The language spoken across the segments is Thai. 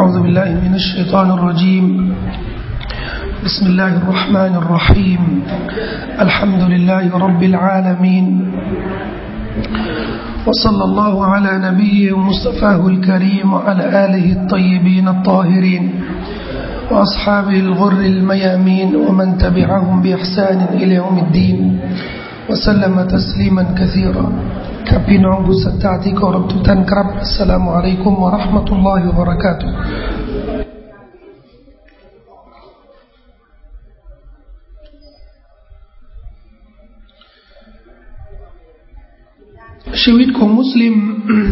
أعوذ بالله من الشيطان الرجيم بسم الله الرحمن الرحيم الحمد لله رب العالمين وصلى الله على نبيه ومصطفاه الكريم وعلى آله الطيبين الطاهرين وأصحابه الغر الميامين ومن تبعهم بإحسان إلى يوم الدين وسلم تسليما كثيرا ครับพี่น้องผู้ศรัทธาที่เคารพทุกท่านครับอัสสลามุอะลัยกุมวะเราะห์มะตุลลอฮิวะบะเราะกาตุฮ์ชีวิตของมุสลิม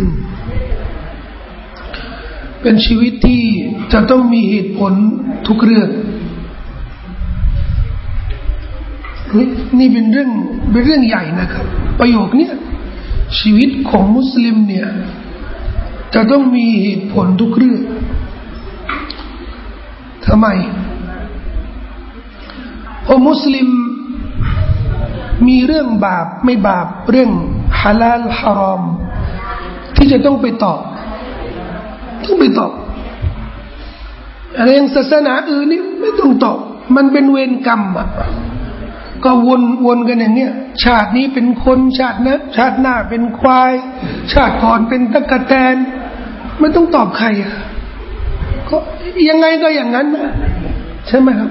เป็นชีวิตที่จะต้องมีเหตุผลทุกเรื่องนี่เป็นเรื่องใหญ่นะครับประโยคนี้ชีวิตของมุสลิมเนี่ยจะต้องมีเหตุผลทุกเรื่องทำไมเพราะมุสลิมมีเรื่องบาปไม่บาปเรื่องฮาลาลฮารอมที่จะต้องไปตอบอะไรอย่างศาสนาอื่นนี่ไม่ต้องตอบมันเป็นเวรกรรมอ่ะก็วนกันอย่างเนี้ยชาตินี้เป็นคนชาติหน้าเป็นควายชาติก่อนเป็นตะกะแตนไม่ต้องตอบใครอ่ะก็ยังไงก็อย่างนั้นนะใช่ไหมครับ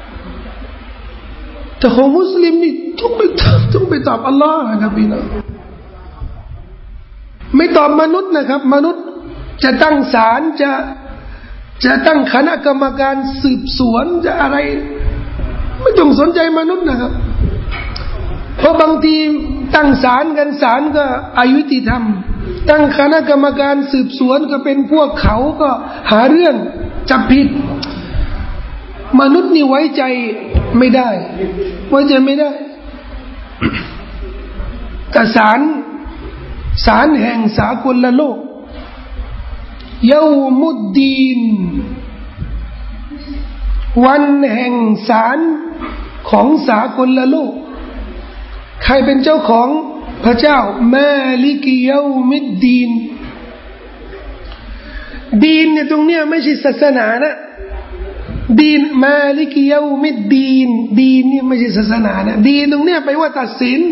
แต่ของมุสลิมนี่ต้องไปตอบอัลลอฮ์นะครับพี่น้องไม่ตอบมนุษย์นะครับมนุษย์จะตั้งศาลจะตั้งคณะกรรมการสืบสวนจะอะไรไม่ต้องสนใจมนุษย์นะครับเพราะบางทีตั้งศาลกันศาลก็อยุติธรรมตั้งคณะกรรมการสืบสวนก็เป็นพวกเขาก็หาเรื่องจับผิดมนุษย์นี่ไว้ใจไม่ได้แต่ศาลแห่งสากลโลกยามุดดีนวันแห่งศาลของสากลโลกใครเป็นเจ้าของพระเจ้ามาลิกิยามิดดีนดีนเนี่ยตรงเนี้ยไม่ใช่ศาสนานะดีนมาลิกิยามิดดีนดีนนี่ไม่ใช่ศาสนานะดีนตรงเนี้ยแปลว่าตัดสิน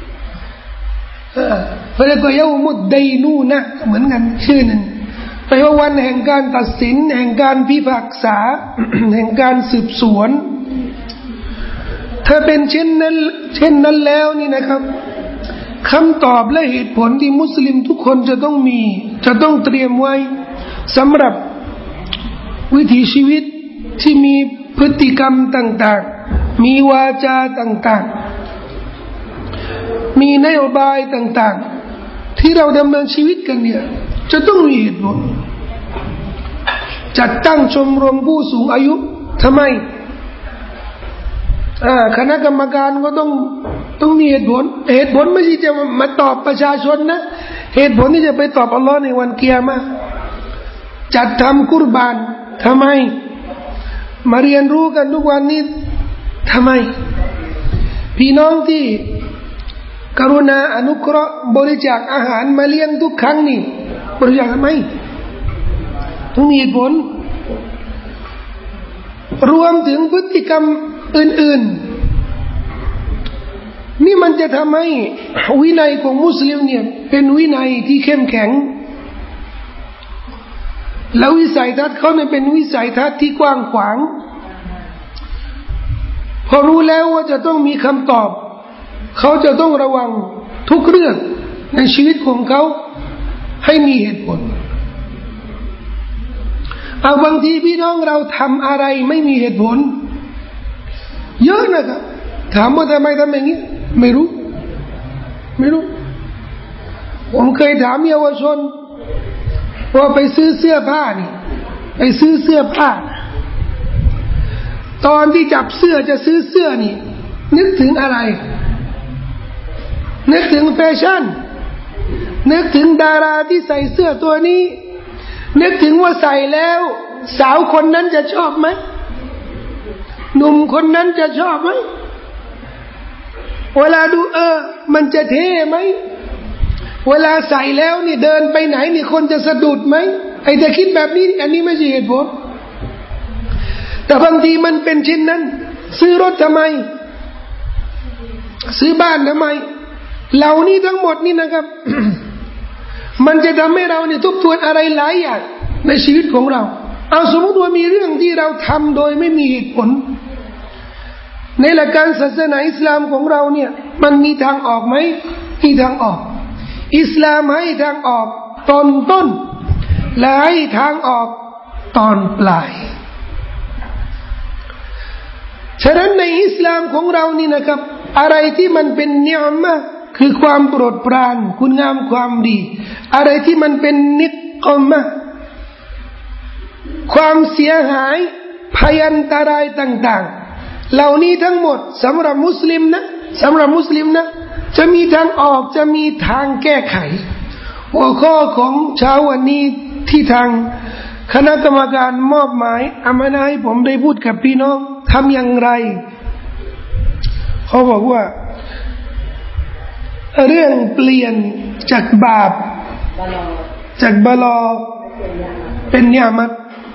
เพราะฉะนั้นก็ยามุดดีนูนะเหมือนกันชื่อนึงแปลว่าวันแห่งการตัดสินแห่งการพิพากษา แห่งการสืบสวนถ้าเป็นเช่นนั้นแล้วนี่นะครับคำตอบและเหตุผลที่มุสลิมทุกคนจะต้องเตรียมไว้สำหรับวิถีชีวิตที่มีพฤติกรรมต่างๆมีวาจาต่างๆมีนโยบายต่างๆที่เราดำเนินชีวิตกันเนี่ยจะต้องมีเหตุผลจัดตั้งชมรมผู้สูงอายุทำไมคณะกรรมการก็ต้องมีเหตุผลไม่ใช่จะมาตอบประชาชนนะเหตุผลที่จะไปตอบอัลลอฮ์ในวันกิยามะห์จัดทำกุรบานทำไมมาเรียนรู้กันทุกวันนี้ทำไมพี่น้องที่กรุณาอนุเคราะห์บริจาคอาหารมาเลี้ยงทุกครั้งนี่บริจาคทำไมต้องมีเหตุผลรวมถึงพฤติกรรมอื่นๆนี่มันจะทำให้วินัยของมุสลิมเนี่ยเป็นวินัยที่เข้มแข็งแล้ววิสัยทัศน์เขาเนี่ยเป็นวิสัยทัศน์ที่กว้างขวางพอรู้แล้วว่าจะต้องมีคำตอบเขาจะต้องระวังทุกเรื่องในชีวิตของเขาให้มีเหตุผลเอาบางทีพี่น้องเราทำอะไรไม่มีเหตุผลเยอะนะครับถามว่าทำไมทำอย่างนี้ไม่รู้ผมเคยถามเยาวชนว่าไปซื้อเสื้อผ้านี่ไปซื้อเสื้อผ้าตอนที่จับเสื้อจะซื้อเสื้อนี่นึกถึงอะไรนึกถึงแฟชั่นนึกถึงดาราที่ใส่เสื้อตัวนี้นึกถึงว่าใส่แล้วสาวคนนั้นจะชอบไหมหนุ่มคนนั้นจะชอบไหมเวลาดูมันจะเท่ไหมเวลาใส่แล้วนี่เดินไปไหนนี่คนจะสะดุดไหมไอ้จะคิดแบบนี้อันนี้ไม่ใช่เหตุผลแต่บางทีมันเป็นเช่นนั้นซื้อรถทำไมซื้อบ้านทำไมเหล่านี้ทั้งหมดนี่นะครับ มันจะทำให้เราเนี่ยทบทวนอะไรหลายอย่างในชีวิตของเราเอาสมมติว่ามีเรื่องที่เราทำโดยไม่มีเหตุผลในหลักการศาสนาอิสลามของเราเนี่ยมันมีทางออกไหมมีทางออกอิสลามให้ทางออกตอนต้นและให้ทางออกตอนปลายฉะนั้นในอิสลามของเรานี่นะครับอะไรที่มันเป็นเนียมะคือความโปรดปรานคุณงามความดีอะไรที่มันเป็นนิกมะความเสียหายพยันตรายต่างๆเหล่านี้ทั้งหมดสำหรับมุสลิมนะจะมีทางออกจะมีทางแก้ไขหัวข้อของเช้าวันนี้ที่ทางคณะกรรมการมอบหมายอามานะห์ให้ผมได้พูดกับพี่น้องทำอย่างไรเขาบอกว่าเรื่องเปลี่ยนจากบาปจากบาลอเป็นนิมัต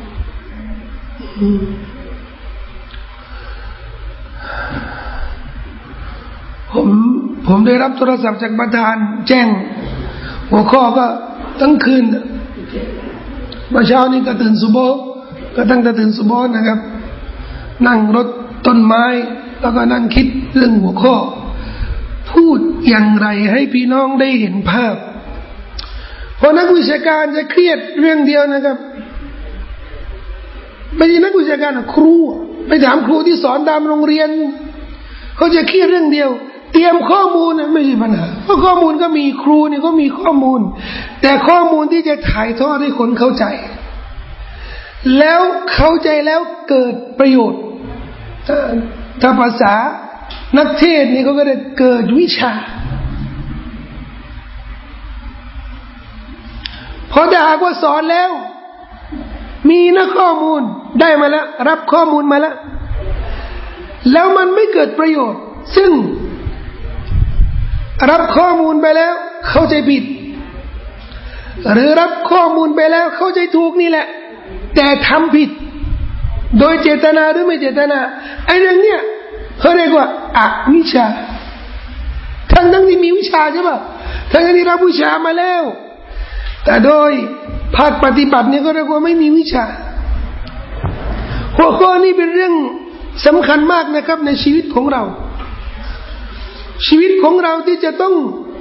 ผมได้รับโทรศัพท์จากประธานแจ้งหัวข้อก็ทั้งคืนเมื่อเช้านี้ก็ตื่นซุบฮ์ก็ตั้งแต่ตื่นซุบฮ์นะครับนั่งรถต้นไม้แล้วก็นั่งคิดเรื่องหัวข้อพูดอย่างไรให้พี่น้องได้เห็นภาพเพราะนักวิชาการจะเครียดเรื่องเดียวนะครับไม่ใช่นักวิชาการครูไปถามครูที่สอนตามโรงเรียนเขาจะเครียดเรื่องเดียวเตรียมข้อมูลนะไม่ใช่ปัญหาเพราะข้อมูลก็มีครูนี่ก็มีข้อมูลแต่ข้อมูลที่จะถ่ายทอดให้คนเข้าใจแล้วเข้าใจแล้วเกิดประโยชน์ถ้าภาษานักเทศนี่เขาก็ได้เกิดวิชาพอได้หากว่าสอนแล้วมีนะข้อมูลได้มาแล้วรับข้อมูลมาแล้วมันไม่เกิดประโยชน์ซึ่งรับข้อมูลไปแล้วเข้าใจผิดหรือรับข้อมูลไปแล้วเข้าใจถูกนี่แหละแต่ทำผิดโดยเจตนาหรือไม่เจตนาไอ้เรื่องเนี้ยเขาเรียกว่าอวิชชาทั้งที่มีวิชาใช่ป่ะทั้งที่รับวิชามาแล้วแต่โดยภาคปฏิบัติเนี่ยก็เรียกว่าไม่มีวิชาหัวข้อนี้เป็นเรื่องสำคัญมากนะครับในชีวิตของเราชีวิตของเราที่จะต้อง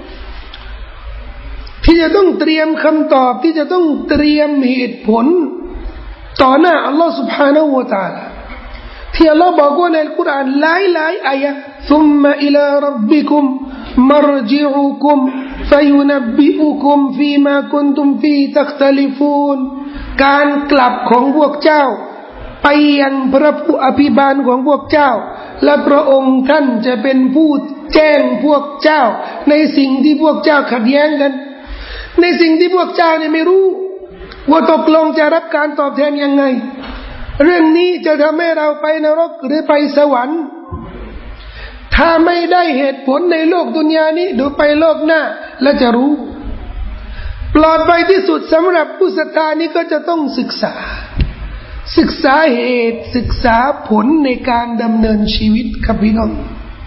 เตรียมคำตอบที่จะต้องเตรียมเหตุผลต่อหน้าอัลลอฮฺ سبحانه และ تعالى ที่อัลลอฮฺบอกว่าในอัลกุรอานหลายอายะห์ ثم إلى ربكم مرجعكم فينبئكم فيما كنتم فيه تختلفون การกลับของพวกเจ้าไปยังพระผู้อภิบาลของพวกเจ้าและพระองค์ท่านจะเป็นผู้แจ้งพวกเจ้าในสิ่งที่พวกเจ้าขัดแย้งกันในสิ่งที่พวกเจ้าเนี่ยไม่รู้ว่าตกลงจะรับการตอบแทนยังไงเรื่องนี้จะทำให้เราไปนรกหรือไปสวรรค์ถ้าไม่ได้เหตุผลในโลกดุนยานี้ดูไปโลกหน้าและจะรู้ปลอดภัยที่สุดสำหรับผู้ศรัทธานี้ก็จะต้องศึกษาเหตุศึกษาผลในการดำเนินชีวิตครับพี่น้อง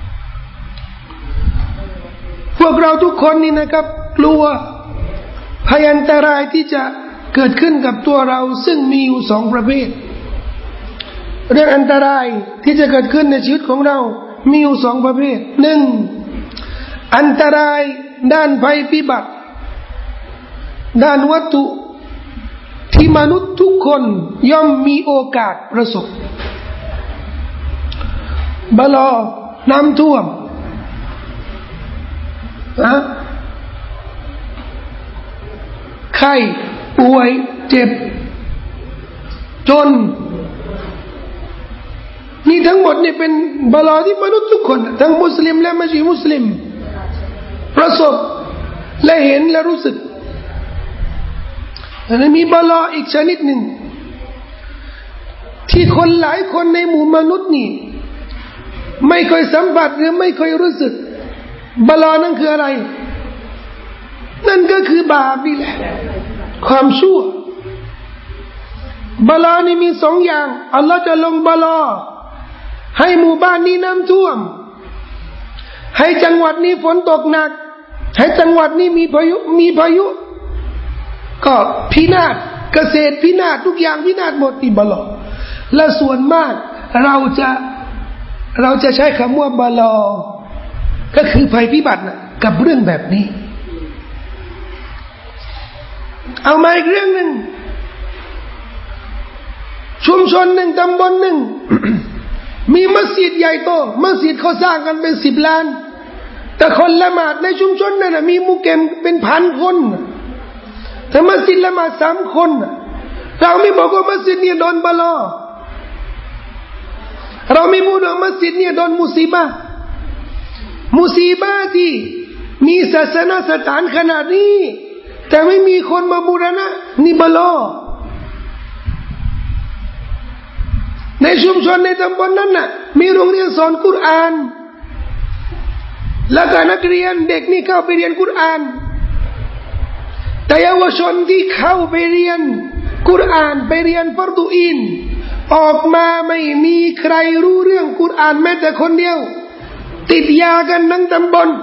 พวกเราทุกคนนี่นะครับกลัวพยันตรายที่จะเกิดขึ้นกับตัวเราซึ่งมีอยู่สองประเภทเรื่องอันตรายที่จะเกิดขึ้นในชีวิตของเรามีอยู่สองประเภทหนึ่งอันตรายด้านภัยพิบัติด้านวัตถุที่มนุษย์ทุกคนย่อมมีโอกาสประสบบลอน้ำท่วมไข้ป่วยเจ็บจนนี่ทั้งหมดนี่เป็นบลาที่มนุษย์ทุกคนทั้งมุสลิมและไม่ใช่มุสลิมประสบและเห็นและรู้สึกและมีบลาอีกชนิดหนึ่งที่คนหลายคนในหมู่มนุษย์นี่ไม่เคยสัมผัสหรือไม่เคยรู้สึกบลานั่นคืออะไรนั่นก็คือบาปนี่แหละความชั่วบาลานี่มีสองอย่างอัลลอฮ์จะลงบาลาให้หมู่บ้านนี้น้ำท่วมให้จังหวัดนี้ฝนตกหนักให้จังหวัดนี้มีพายุก็พินาศเกษตรพินาศทุกอย่างพินาศหมดนี่บาลาและส่วนมากเราจะใช้คำว่าบาลาก็คือภัยพิบัตินะกับเรื่องแบบนี้เอามาอีกเรื่องหนึ่งชุมชนหนึ่งตำบลหนึ่ง มีมัสยิดใหญ่โตมัสยิดเขาสร้างกันเป็น10 ล้านแต่คนละหมาดในชุมชนนั้นมีมุเกมเป็น1,000 คนแต่มัสยิดละหมาด3 คนเราไม่บอกว่ามัสยิดเนี่ยโดนบาลาเราไม่พูดว่ามัสยิดเนี่ยโดนมุซีบะห์ที่มีศาสนสถานขนาดนี้แต่ไม่มีคนมาบูรณะนี่บาลาในชุมชนในตำบลนั้นน่ะมีโรงเรียนสอนกุรอานแล้วก็นักเรียนเด็กนี่เข้าไปเรียนกุรอานแต่เยาวชนที่เข้าไปเรียนกุรอานไปเรียนฟัรดูอีนออกมาไม่มีใครรู้เรื่องกุรอานแม้แต่คนเดียวติดยากันทั้งตำบล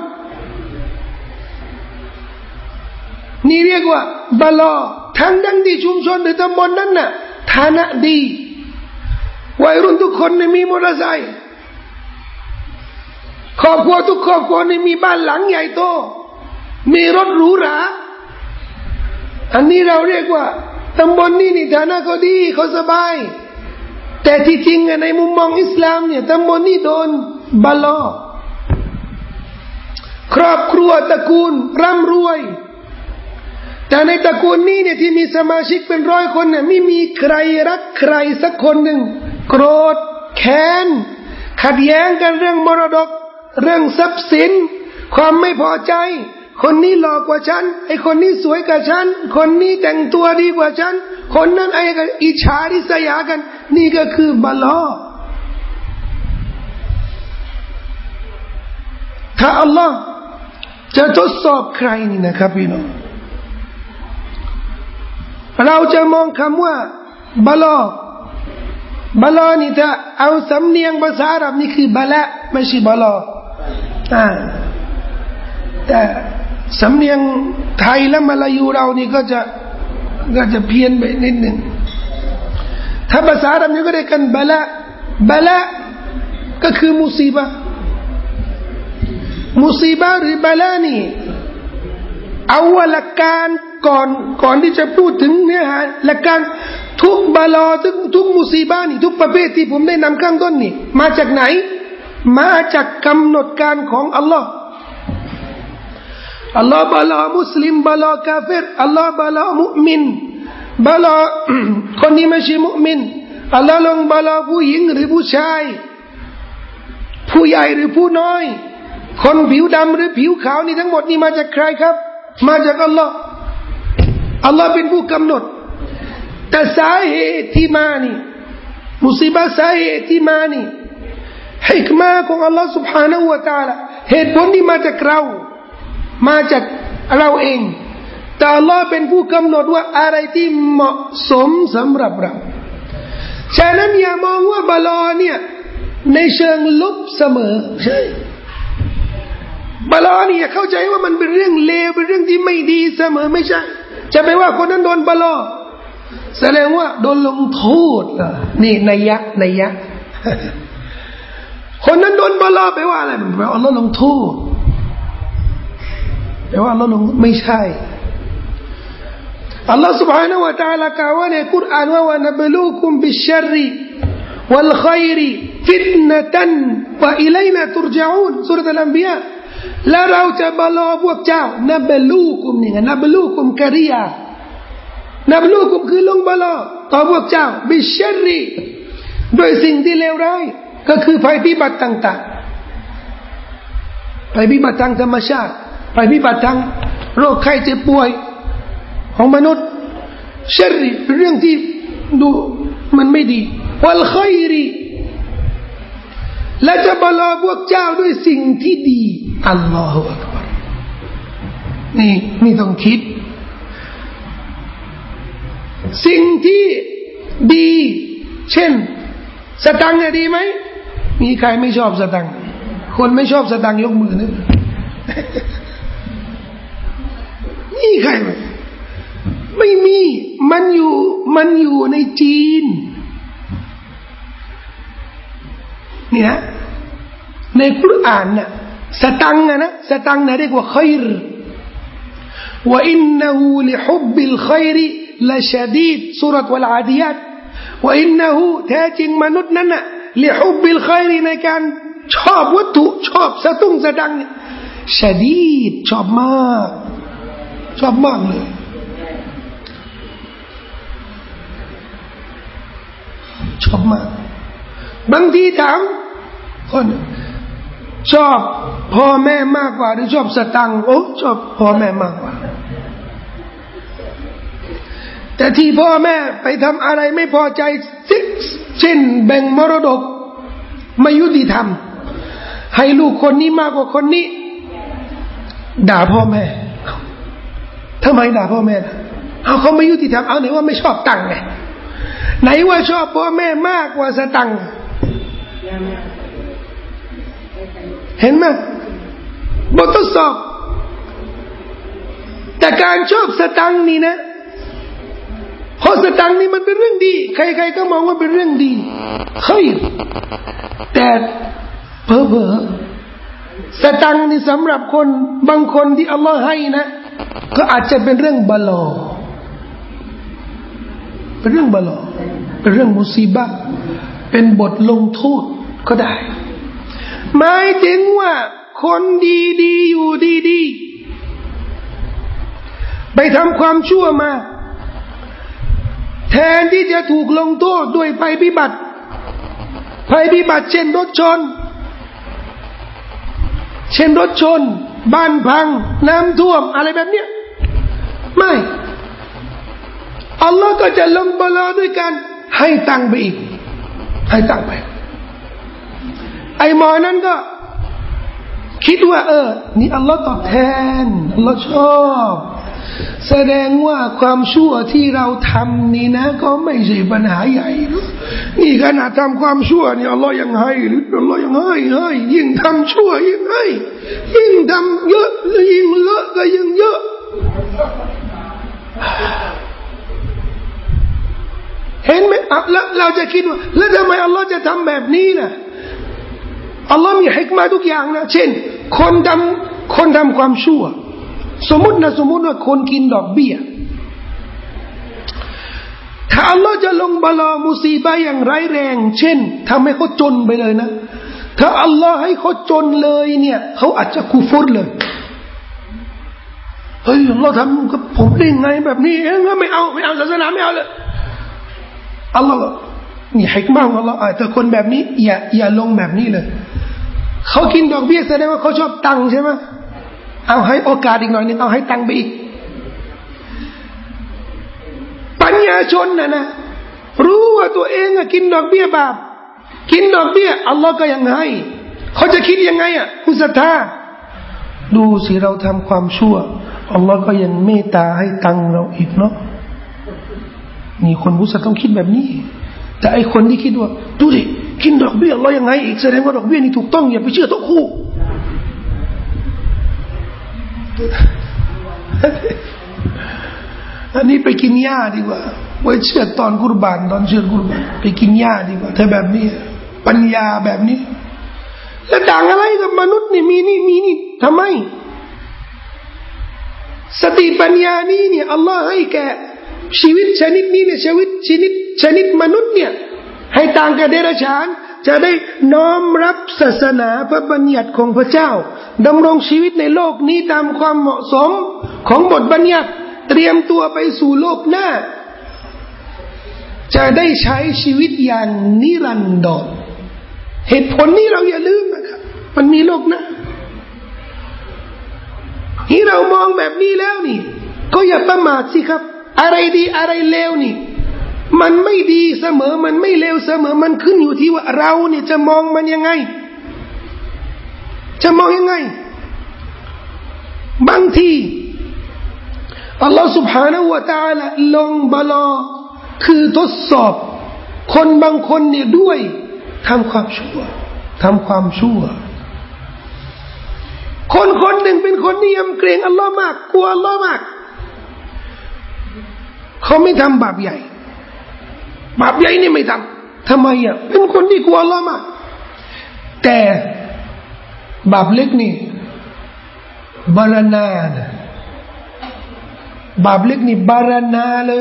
นี่เรียกว่าบาลาทั้งที่ชุมชนหรือตำบลนั้นน่ะฐานะดีวัยรุ่นทุกคนมีมอเตอร์ไซค์ครอบครัวทุกครอบครัวมีบ้านหลังใหญ่โตมีรถหรูหราอันนี้เราเรียกว่าตำบลนี่ฐานะเขาดีเขาสบายแต่ที่จริงในมุมมองอิสลามเนี่ยตำบลนี่โดนบาลาครอบครัวตระกูลร่ำรวยแต่ในตระกูลนี้เนี่ยที่มีสมาชิกเป็น100 คนเนี่ยไม่มีใครรักใครสักคนหนึ่งโกรธแค้นขัดแย้งกันเรื่องมรดกเรื่องทรัพย์สินความไม่พอใจคนนี้หล่อกว่าฉันไอ้คนนี้สวยกว่าฉันคนนี้แต่งตัวดีกว่าฉันคนนั้นไอ้กันอิจฉาริษยากันนี่ก็คือบาลาถ้าอัลลอฮ์จะทดสอบใครนี่นะครับพี่น้องเราจะมองคำว่าบาลานี่ถ้าเอาสำเนียงภาษาอาหรับนี่คือบาละไม่ใช่บาลาแต่สำเนียงไทยและมลายูเรานี่ก็จะเพี้ยนไปนิดหนึ่งถ้าภาษาอาหรับนี่ก็เรียกกันบาละก็คือมุซีบะห์หรือบาละนี่เอาหลักการก่อนที่จะพูดถึงเนื้อหาหลักการทุกบาลาทุกมุซีบะห์นี่ทุกประเภทที่ผมได้นำข้างต้นนี่มาจากไหนมาจากกำหนดการของอัลลอฮ์บาลามุสลิมบาลากาเฟรอัลลอฮ์บาลามุมินบาลา คนที่ไม่ใช่มุมินอัลลอฮ์ลงบาลาผู้หญิงหรือผู้ชายผู้ใหญ่หรือผู้น้อยคนผิวดำหรือผิวขาวนี่ทั้งหมดนี่มาจากใครครับมาจากอัลลอฮ์เป็นผู้กำหนดแต่สาเหตุที่มานี่มุซีบะห์สาเหตุที่มานี่ฮิกมะห์ของอัลลอฮ์ سبحانه และ تعالى เหตุผลที่มาจากเราเองแต่อัลลอฮ์เป็นผู้กำหนดว่าอะไรที่เหมาะสมสำหรับเราฉะนั้นอย่ามองว่าบาลาเนี่ยในเชิงลบเสมอใช่บาลาเนี่ยเข้าใจว่ามันเป็นเรื่องเลวเป็นเรื่องที่ไม่ดีเสมอไม่ใช่จะไปว่าคนนั้นโดนบาลาแสดงว่าโดนลงโทษนี่นัยยะคนนั้นโดนบาลาแปลว่าอะไรแปลว่าอัลลอฮ์ลงโทษแปลว่าอัลลอฮ์ลงไม่ใช่อัลลอฮ์ سبحانه และ تعالى กล่าวว่าในกุรอานว่าวะนับลูกุมบิชชัรริวัลค็อยริฟิตนะตันวะอิลัยนาตุรญะอูนซูเราะห์อัลอันบิยาและเราจะบาลาพวกเจ้านับลูกุมนี่ไงนับลูกุมกะริยานับลูกุมคือลงบาลาต่อพวกเจ้าบิชชัรริด้วยสิ่งที่เลวร้ายก็คือภัยพิบัติต่างๆภัยพิบัติทางธรรมชาติภัยพิบัติทางโรคไข้เจ็บป่วยของมนุษย์ชัรริเป็นเรื่องที่ดูมันไม่ดีวัลค็อยริและจะบาลาพวกเจ้าด้วยสิ่งที่ดีอัลลอฮฺอักบัรนี่ต้องคิดสิ่งที่ดีเช่นสตังค์ดีไหมมีใครไม่ชอบสตังค์คนไม่ชอบสตังค์ยกมือนะนี่ใครไม่มีมันอยู่ในจีนเนี่ยในกุรอานน่ะสตังค์นะสตังค์เรียกว่าขัยรว่าอินนะฮูลิฮุบบิลขัยรละชะดีดซูเราะฮ์วัลอาดิยาตว่าอินนะฮูแท้จริงมนุษย์นั้นน่ะลิฮุบบิลขัยรในการชอบวัตถุชอบสตุ้งสตังค์ชะดีดชอบมากเลยชอบมากบางทีถามคนชอบพ่อแม่มากกว่าหรือชอบสตังค์โอ้ชอบพ่อแม่มากกว่าแต่ที่พ่อแม่ไปทำอะไรไม่พอใจเช่นแบ่งมรดกไม่ยุติธรรมให้ลูกคนนี้มากกว่าคนนี้ด่าพ่อแม่ทำไมด่าพ่อแม่เอาเขาไม่ยุติธรรมเอาไหนว่าไม่ชอบตังค์ไงไหนว่าชอบพ่อแม่มากกว่าสตังค์เห็นไหมบททดสอบแต่การชอบสตังค์นี่นะเพราะสตังค์นี่มันเป็นเรื่องดีใครๆก็มองว่าเป็นเรื่องดีเฮ้ยแต่เผลอๆสตังค์นี่สำหรับคนบางคนที่อัลลอฮ์ให้นะก็อาจจะเป็นเรื่องบลอเป็นเรื่องบลอเป็นเรื่องมุซีบะห์เป็นบทลงโทษก็ได้หมายถึงว่าคนดีๆอยู่ดีๆไปทำความชั่วมาแทนที่จะถูกลงโทษด้วยภัยพิบัติเช่นรถชนบ้านพังน้ำท่วมอะไรแบบเนี้ยไม่อัลลอฮ์ก็จะลงบลาด้วยกันให้ตังค์ไปอีกให้ตังค์ไปไอ้หมอนั้นก็คิดว่านี่อัลลอฮ์ตอบแทนอัลลอฮ์ชอบแสดงว่าความชั่วที่เราทำนี่นะก็ไม่ใช่ปัญหาใหญ่นี่ขนาดทำความชั่วนี่อัลลอฮ์ยังให้หรืออัลลอฮ์ยังให้ยิ่งทำชั่วยิ่งให้ยิ่งทำเยอะยิ่งเลอะก็ยิ่งเยอะเห็นไหมแล้วเราจะคิดว่าแล้วทำไมอัลลอฮ์จะทำแบบนี้ล่ะอัลลอฮ์มีฮิกมะห์ทุกอย่างนะเช่นคนทำความชั่วสมมุติว่าคนกินดอกเบี้ยถ้าอัลลอฮ์จะลงบลามุซีบะห์อย่างร้ายแรงเช่นทำให้เขาจนไปเลยนะถ้าอัลลอฮ์ให้เขาจนเลยเนี่ยเขาอาจจะกุฟรเลยเฮ้ยอัลลอฮ์ทำกับผมได้ไงแบบนี้ไม่เอาศาสนาไม่เอาเลยอัลลอฮ์นี่ฮิกมะห์ของอัลลอฮ์แต่คนแบบนี้อย่าลงแบบนี้เลยเขากินดอกเบี้ยแสดงว่าเขาชอบตังค์ใช่ไหมเอาให้โอกาสอีกหน่อยนึงเอาให้ตังค์ไปอีกปัญญาชนนะรู้ว่าตัวเองกินดอกเบี้ยบาปกินดอกเบี้ยอัลลอฮ์ก็ยังให้เขาจะคิดยังไงผู้ศรัทธาดูสิเราทำความชั่วอัลลอฮ์ก็ยังเมตตาให้ตังค์เราอีกเนาะนี่คนผู้ศรัทธาต้องคิดแบบนี้แต่ไอคนที่คิดว่าดูดิกินดอกเบี้ยอัลลอฮ์ยังให้อีกแสดงว่าดอกเบี้ยนี่ถูกต้องอย่าไปเชื่อตัวคู่อันนี้ไปกินหญ้าดีกว่าไว้เชื่อตอนกุรบานไปกินหญ้าดีกว่าถ้าแบบนี้ปัญญาแบบนี้แล้วต่างอะไรกับมนุษย์นี่มีนี่ทำไมสติปัญญานี้เนี่ยอัลลอฮ์ให้แก่ชีวิตชนิดนี้เนี่ยชีวิตชนิดมนุษย์เนี่ยให้ต่างกับเดรัจฉานจะได้น้อมรับศาสนาพระบัญญัติของพระเจ้าดำรงชีวิตในโลกนี้ตามความเหมาะสมของบทบัญญัติเตรียมตัวไปสู่โลกหน้าจะได้ใช้ชีวิตอย่างนิรันดรเหตุผลนี้เราอย่าลืมนะครับมันมีโลกหน้าที่เรามองแบบนี้แล้วนี่ก็อย่าประมาทสิครับอะไรดีอะไรเลวนี่มันไม่ดีเสมอมันไม่เลวเสมอมันขึ้นอยู่ที่ว่าเราเนี่ยจะมองมันยังไงบางทีอัลลอฮฺ سبحانه และ تعالى ลงบลาคือทดสอบคนบางคนเนี่ยด้วยทำความชั่วคนคนหนึ่งเป็นคนที่ยำเกรงอัลลอฮ์มากกลัวอัลลอฮ์มากเขาไม่ทำบาปใหญ่นี่ไม่ทำทำไมอ่ะเป็นคนที่กลัวอัลลอฮ์มากแต่บาปเล็กนี่บารณานะบาปเล็กนี่บารณาเลย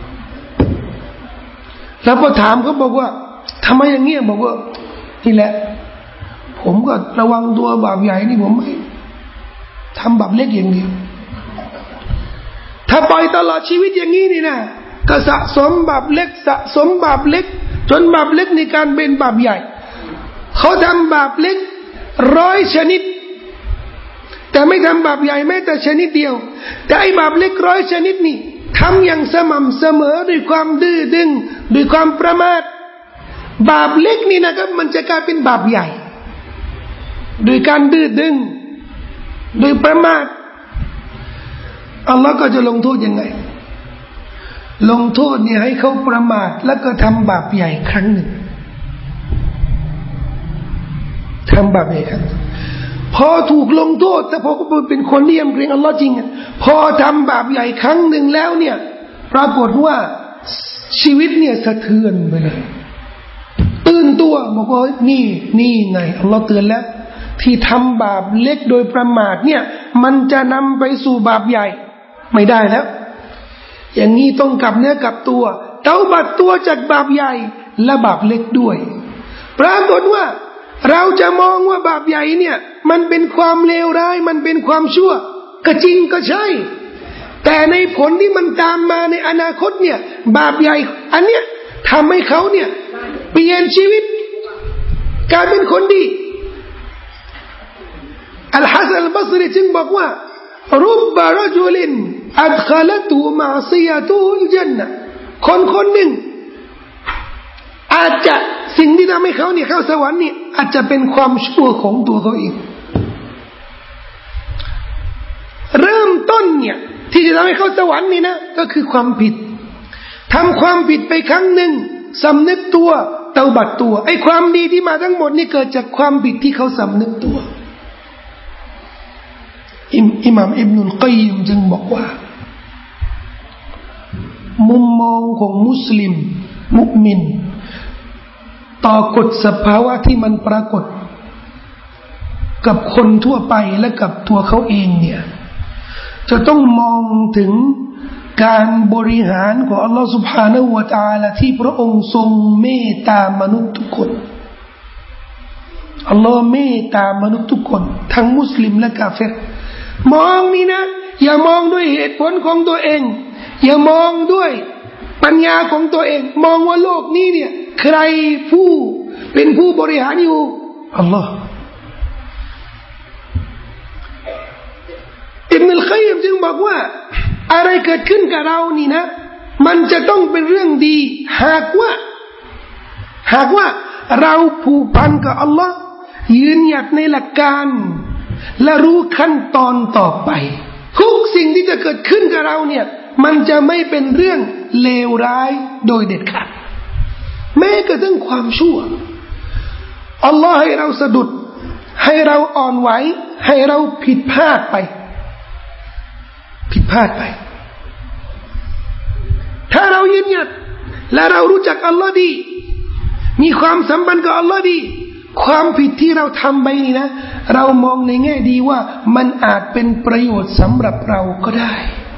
แล้วพอถามเขาบอกว่าทำไมอย่างเงี้ยบอกว่านี่แหละผมก็ระวังตัวบาปใหญ่นี่ผมไม่ทำบาปเล็กอย่างเดียวถ้าปล่อยตลอดชีวิตอย่างนี้นี่นะก็สะสมบาปเล็กจนบาปเล็กในการเป็นบาปใหญ่เขาทำบาปเล็ก100 ชนิดแต่ไม่ทำบาปใหญ่แม้แต่ชนิดเดียวแต่ไอ้บาปเล็ก100 ชนิดนี่ทำอย่างสม่ำเสมอด้วยความดื้อดึงด้วยความประมาทบาปเล็กนี่นะครับมันจะกลายเป็นบาปใหญ่โดยการดื้อดึงโดยประมาทอัลลอฮ์ก็จะลงโทษยังไงลงโทษเนี่ยให้เขาประมาทแล้วก็ทำบาปใหญ่ครั้งหนึ่งทำบาปใหญ่ครั้งพอถูกลงโทษแต่พอเป็นคนที่ยำเกรงอัลลอฮ์จริงพอทำบาปใหญ่ครั้งหนึ่งแล้วเนี่ยปรากฏว่าชีวิตเนี่ยสะเทือนไปเลยตื่นตัวบอกว่านี่ไงอัลลอฮ์เตือนแล้วที่ทำบาปเล็กโดยประมาทเนี่ยมันจะนำไปสู่บาปใหญ่ไม่ได้แล้วอย่างนี้ต้องกลับเนื้อกลับตัวเตาบัดตัวจากบาปใหญ่และบาปเล็กด้วยปรากฏว่าเราจะมองว่าบาปใหญ่เนี่ยมันเป็นความเลวร้ายมันเป็นความชั่วก็จริงก็ใช่แต่ในผลที่มันตามมาในอนาคตเนี่ยบาปใหญ่อันเนี้ยทำให้เขาเนี่ยเปลี่ยนชีวิตกลายเป็นคนดีอัลฮัสซัน อัล บัศรีจึงบอกว่ารุบบะรจุลินอัดขลตุมะซิยะตุลญันนะห์คนหนึ่งอาจจะสิ่งที่ทำให้เขาเนี่ยเข้าสวรรค์เนี่ยอาจจะเป็นความชั่วของตัวเขาเองเริ่มต้นเนี่ยที่จะทำให้เขาสวรรค์นี่นะก็คือความผิดทำความผิดไปครั้งหนึ่งสำนึกตัวเตาบัดตัวไอ้ความดีที่มาทั้งหมดนี่เกิดจากความผิดที่เขาสำนึกตัวอิหม่ามอิบนุลกัยยิมจึงบอกว่ามุมมองของมุสลิมมุมินต่อกฎสภาวะที่มันปรากฏกับคนทั่วไปและกับตัวเขาเองเนี่ยจะต้องมองถึงการบริหารของอัลลอฮฺ سبحانه และ تعالى ที่พระองค์ทรงเมตตามนุษย์ทุกคนอัลลอฮ์เมตตามนุษย์ทุกคนทั้งมุสลิมและกาเฟรมองนี่นะอย่ามองด้วยเหตุผลของตัวเองอย่ามองด้วยปัญญาของตัวเองมองว่าโลกนี้เนี่ยใครผู้เป็นผู้บริหารอยู่อัลลอฮ์อิบนุลกัยยิมจึงบอกว่าอะไรเกิดขึ้นกับเรานี่นะมันจะต้องเป็นเรื่องดีหากว่าเราผูกพันกับอัลลอฮ์ยืนหยัดในหลักการและรู้ขั้นตอนต่อไปทุกสิ่งที่จะเกิดขึ้นกับเราเนี่ยมันจะไม่เป็นเรื่องเลวร้ายโดยเด็ดขาดแม้กระทั่งความชั่วอัลลอฮ์ให้เราสะดุดให้เราอ่อนไหวให้เราผิดพลาดไปถ้าเรายืนหยัดและเรารู้จักอัลลอฮ์ดีมีความสัมพันธ์กับอัลลอฮ์ดีความผิดที่เราทำไปนี่นะเรามองในแง่ดีว่ามันอาจเป็นประโยชน์สำหรับเราก็ได้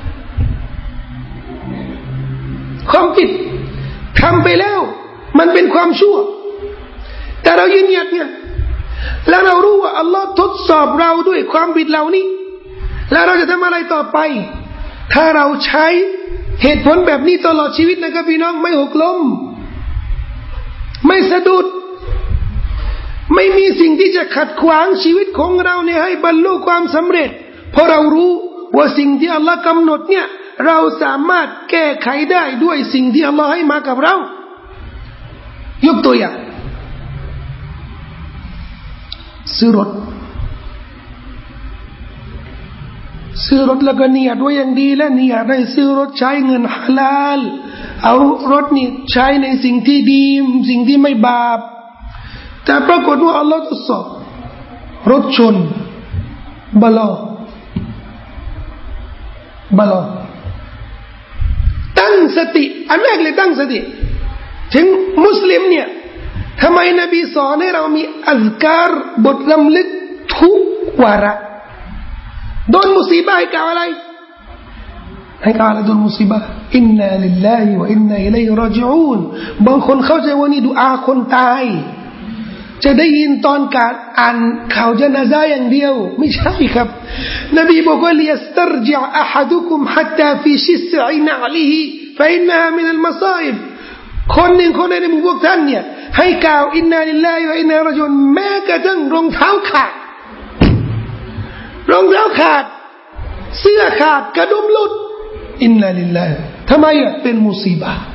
ความผิดทำไปแล้วมันเป็นความชั่วแต่เรายืนหยัดเนี่ยแล้วเรารู้ว่าอัลลอฮ์ทดสอบเราด้วยความผิดเหล่านี้แล้วเราจะทำอะไรต่อไปถ้าเราใช้เหตุผลแบบนี้ตลอดชีวิตนะครับพี่น้องไม่หกล้มไม่สะดุดไม่มีสิ่งที่จะขัดขวางชีวิตของเราเนี่ยให้บรรลุความสำเร็จเพราะเรารู้ว่าสิ่งที่อัลลอฮ์กำหนดเนี่ยเราสามารถแก้ไขได้ด้วยสิ่งที่อัลลอฮ์ให้มากับเรายกตัวอย่างซื้อรถซื้อรถแล้วก็เนียดไว้อย่างดีแล้วเนียดได้ซื้อรถใช้เงินฮาลาลเอารถนี่ใช้ในสิ่งที่ดีสิ่งที่ไม่บาปแต่ปรากฏว่าอัลลอฮฺทดสอบรถชนบลอตั้งสติอันแรกเลยตั้งสติถึงมุสลิมเนี่ยทำไมนบีสอนให้เรามีอัซการบทรำลึกทุกวาระโดนมุสีบะห์ให้กล่าวอะไรให้กล่าวอะไรโดนมุสีบะห์อินนาลิลลาฮิวะอินนาอิลัยฮิรอญิอูนบางคนเข้าใจว่านี่ดุอาคนตายจะได้ยินตอนการอ่านข่าวญะนาซะห์อย่างเดียวไม่ใช่ครับนบีบอกว่าลิยัสตัรญิออะฮัดุกุมฮัตตาฟีชิสอินอะลิฮิฟะอินนาฮามินัลมะซาอิบคนหนึ่งคนในหมู่พวกท่านเนี่ยให้กล่าวอินนาลิลลาฮิวะอินนาอิลัยฮิรอญิอูนแม้กระทั่งรองเท้าขาดเสื้อขาดกระดุมหลุดอินนาลิลลาฮิทำไมอ่ะเป็นมุซีบะห์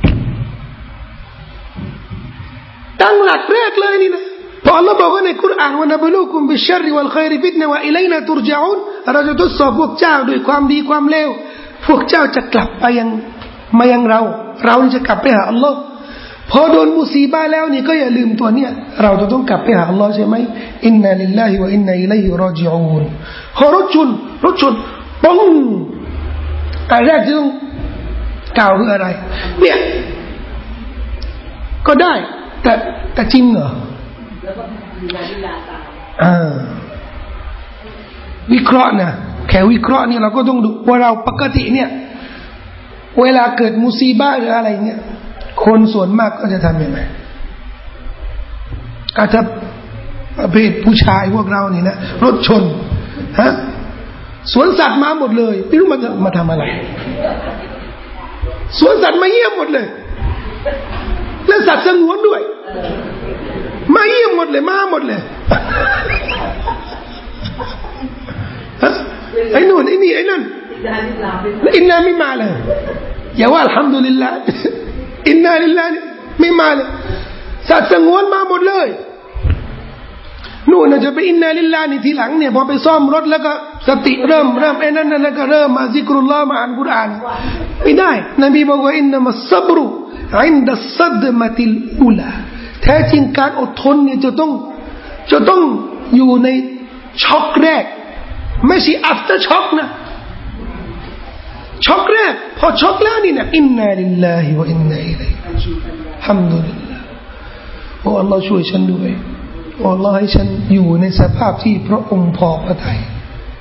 ตั้งหลักแรกเลยนี่นะพอ Allah บอกว่าในกุรอานว่านะบลูกุมบิชชัรริวัลค็อยริฟิตนะวะอิลัยนาตุรญะอูนเราจะทดสอบพวกเจ้าด้วยความดีความเลวพวกเจ้าจะกลับไปยังเราจะกลับไปหา Allah พอโดนมุซีบะห์แล้วนี่ก็อย่าลืมตัวเนี้ยเราจะต้องกลับไปหา Allah ใช่ไหมอินนาลิลลาฮิวะอินนาอิลัยฮิรอญิอูนพอรถชนปุ้งอันแรกที่ต้องกล่าวคืออะไรเนี่ยก็ได้แต่จริงเหรอวิเคราะห์นะแค่วิเคราะห์นี่เราก็ต้องดูว่าเราปกติเนี่ยเวลาเกิดมุซีบะห์หรืออะไรเนี่ยคนส่วนมากก็จะทำยังไงถ้าประเภทผู้ชายพวกเรานี่นะรถชนสวนสัตว์มาหมดเลยไม่รู้มาทำอะไรสวนสัตว์มาเยี่ยมหมดเลยและสัตว์สงวนด้วยมาเยี่ยมหมดเลยมาหมดเลยไอ้นู่นไอ้นี่ไอ้นั่นอินนาไม่มาเลยอย่าว่าอัลฮัมดุลิลลาห์อินนาลิลลาห์ไม่มาเลยสัตว์สงวนมาหมดเลยนู่นจะไปอินนาลิลลาห์นี่ทีหลังเนี่ยพอไปซ่อมรถแล้วก็สติเริ่มไอ้นั่นแล้วก็เริ่มมาซิกรุลลอฮ์มาอ่านกุรอานไม่ได้นบีบอกว่าอินนัมัสซับรุอินดัสซัดมะติลอูลาแท้จริงการอดทนเนี่ยจะต้องอยู่ในช็อกแรกไม่ใช่ after shock นะช็อกแรกพอช็อกแล้วนี่นะอินนาลิลลาฮิวะอินนาอิลัยฮิรอญิอูนฮัมดุลิลลาห์โอ้อัลลอฮ์ช่วยฉันด้วยโอ้อัลลอฮ์ให้ฉันอยู่ในสภาพที่พระองค์พอพระทัย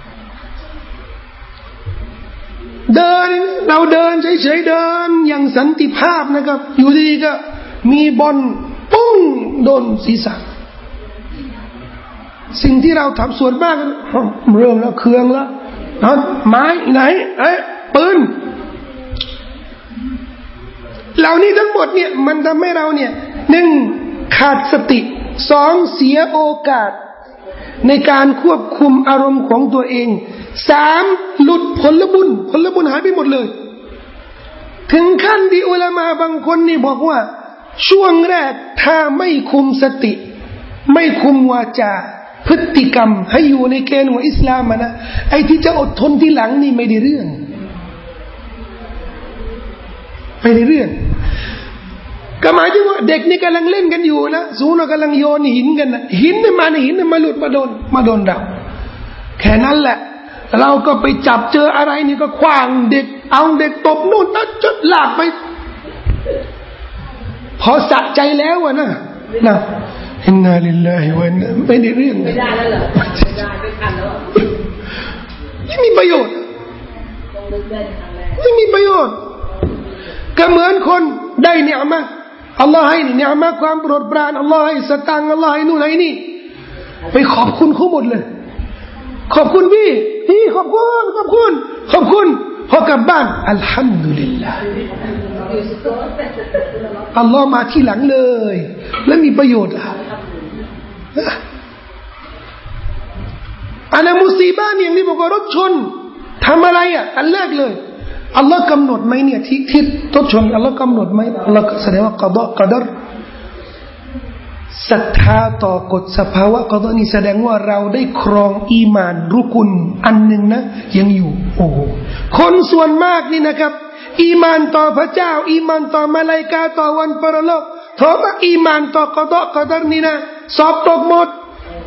เราเดินเฉยๆเดินอย่างสันติภาพนะครับอยู่ดีก็มีบอลปุ้งโดนศีรษะสิ่งที่เราทำส่วนมากเริ่มแล้วเครื่องแล้วไม้ไหนปืนเหล่านี้ทั้งหมดเนี่ยมันทำให้เราเนี่ยหนึ่งขาดสติสองเสียโอกาสในการควบคุมอารมณ์ของตัวเองสามหลุดผลบุญหายไปหมดเลยถึงขั้นที่อุลามะบางคนนี่บอกว่าช่วงแรกถ้าไม่คุมสติไม่คุมวาจาพฤติกรรมให้อยู่ในเกณฑ์ของอิสลามนะไอ้ที่จะอดทนที่หลังนี่ไม่ได้เรื่องก็หมายถึงว่าเด็กนี่กำลังเล่นกันอยู่นะสูงเรากำลังโยนหินกันนะหินมาหลุดมาโดนเราแค่นั้นแหละเราก็ไปจับเจออะไรนี่ก็ขว้างเด็กเอาเด็กตบนู่นจดลากไปพอสะใจแล้วนะอินนาลิลลาฮิวะอินนาไม่ได้เรื่องไม่ได้แล้วเหรอไม่ทันแล้วไม่มีประโยชน์ไม่มีประโยชน์ก็เหมือนคนได้เนียมะอัลลอฮ์ให้เนียมะความโปรดปรานอัลลอฮ์ให้สตางค์อัลลอฮ์ให้นู่นให้นี่ไปขอบคุณเขาหมดเลยขอบคุณพี่ขอบคุณพอกลับบ้านอัลฮัมดุลิลลาห์อัลลอฮ์มาที่หลังเลยแล้วมีประโยชน์อันนั้นมุซีบะห์เนี่ยนี่บอกว่ารถชนทำอะไรอันแรกเลยอัลลอฮ์กำหนดไหมเนี่ยที่รถชนอัลลอฮ์กำหนดไหมอัลลอฮ์แสดงว่ากอฎอกัดรศรัทธาต่อกฎสภาวะกฎนี้แสดงว่าเราได้ครองอีหม่านรุกุนอันหนึ่งนะยังอยู่โอ้คนส่วนมากนี่นะครับอีหม่านต่อพระเจ้าอีหม่านต่อมลาอิกะห์ต่อวันปรโลกเพราะว่าอีหม่านต่อกฎกฎนี่นะสอบตกหมด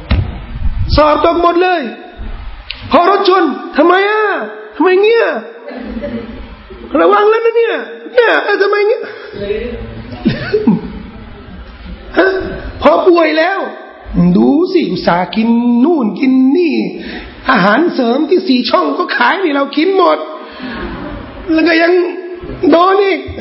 เลยพอรถชนทำไมเงี้ยระวังแล้วนะเนี่ยทำไมเงี้ยพอป่วยแล้วดูสิอุตส่าห์กินนู่นกินนี่อาหารเสริมที่4 ช่องก็ขายนี่เรากินหมดแล้วก็ยังโดนอีก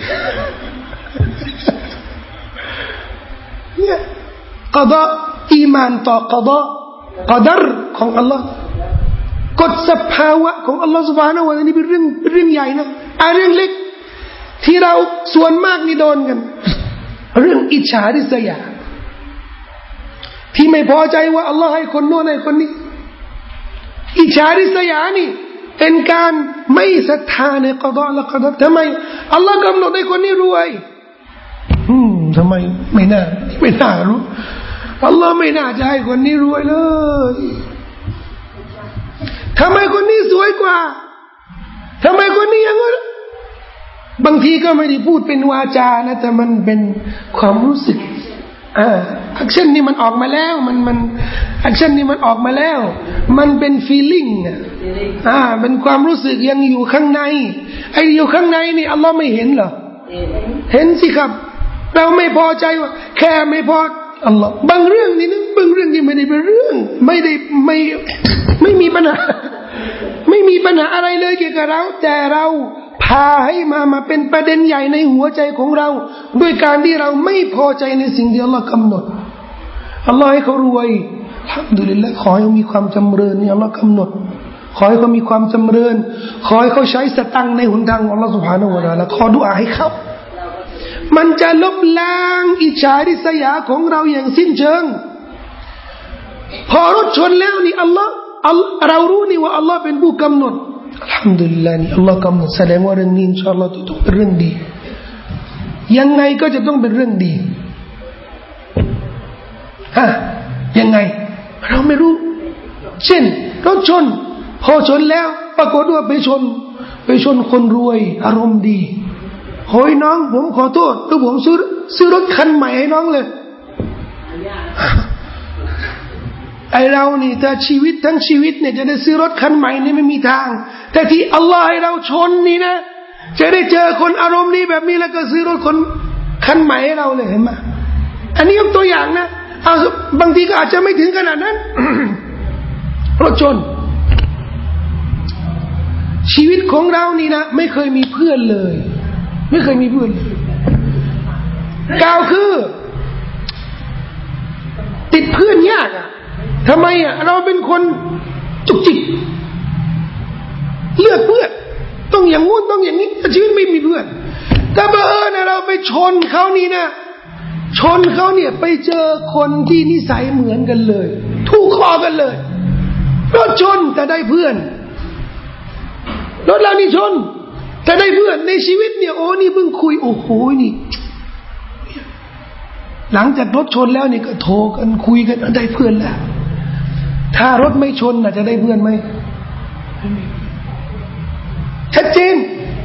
เนี่ยกฎอีมานต่อกฎของอัลลอฮ์กฎสภาวะของอัลลอฮ์ سبحانه และ تعالى นี่เป็นเรื่องใหญ่นะเรื่องเล็กที่เราส่วนมากนี่โดนกันเรื่องอิจฉาริษยาที่ไม่พอใจว่าอัลลอฮ์ให้คนโน้นให้คนนี้อิจฉาริษยานี่เป็นการไม่ศรัทธาในกฎและกฎทำไมอัลลอฮ์กำหนดให้คนนี้รวยทำไมไม่น่ารู้อัลลอฮ์ไม่น่าจะให้คนนี้รวยเลยทำไมคนนี้สวยกว่าทำไมคนนี้อย่างนั้นบางทีก็ไม่ได้พูดเป็นวาจานะแต่มันเป็นความรู้สึกแอคชั่นนี่มันออกมาแล้วมันแอคชั่นนี่มันออกมาแล้วมันเป็น feeling เป็นความรู้สึกยังอยู่ข้างในไอ้อยู่ข้างในนี่อัลลอฮ์ไม่เห็นเหรอเห็นสิครับเราไม่พอใจว่าแค่ไม่พออัลลอฮ์บางเรื่องนี่นะบางเรื่องที่ไม่ได้เป็นเรื่องไม่มีปัญหาไม่มีปัญหาอะไรเลยเกี่ยวกับเราแต่เราพาให้มาเป็นประเด็นใหญ่ในหัวใจของเราด้วยการที่เราไม่พอใจในสิ่งที่อัลลอฮ์กำหนดอัลลอฮ์ให้เขารวยอัลฮัมดุลิลละห์ขอให้เขามีความจำเริญนี่อัลลอฮ์กำหนดขอให้เขามีความจำเริญขอให้เขาใช้สตังค์ในหนทางของอัลลอฮ์ سبحانه และ تعالى ขอดุอาให้เขามันจะลบล้างอิจฉาริษยาของเราอย่างสิ้นเชิงพอรถชนแล้วนี่อัลลอฮ์เรารู้นี่ว่าอัลลอฮ์เป็นผู้กำหนดอัลฮัมดุลิลลาห์นี่อัลลอฮ์กำหนดแสดงว่าเรื่องนี้อินชาอัลลอฮ์ต้องเป็นเรื่องดียังไงก็จะต้องเป็นเรื่องดียังไงเราไม่รู้เช่นรถชนพอชนแล้วปรากฏว่าไปชนคนรวยอารมณ์ดีโอ้ยน้องผมขอโทษแล้วผมซื้อรถคันใหม่ให้น้องเลยไอเรานี่ถ้าชีวิตทั้งชีวิตเนี่ยจะได้ซื้อรถคันใหม่นี่ไม่มีทางแต่ที่อัลลอฮ์ให้เราชนนี่นะจะได้เจอคนอารมณ์นี้แบบนี้แล้วก็ซื้อรถคันใหม่ให้เราเลยเห็นไหมอันนี้ยกตัวอย่างนะเอาบางทีก็อาจจะไม่ถึงขนาดนั้น รถชนชีวิตของเรานี่นะไม่เคยมีเพื่อนเลยไม่เคยมีเพื่อนกล่าวคือติดเพื่อนยากทำไมเราเป็นคนจุกจิกเลือกเพื่อนต้องอย่างงู้นต้องอย่างนี้ชีวิตไม่มีเพื่อนแต่บังเอิญเราไปชนเขานี่นะชนเขาเนี่ยไปเจอคนที่นิสัยเหมือนกันเลยถูกคอกันเลยรถชนแต่ได้เพื่อนรถเรานี่ชนแต่ได้เพื่อนในชีวิตเนี่ยโอ้นี่เพิ่งคุยโอ้โหนี่หลังจากรถชนแล้วนี่ก็โทรกันคุยกันได้เพื่อนแล้วถ้ารถไม่ชนจะได้เพื่อนไหมชัดเจน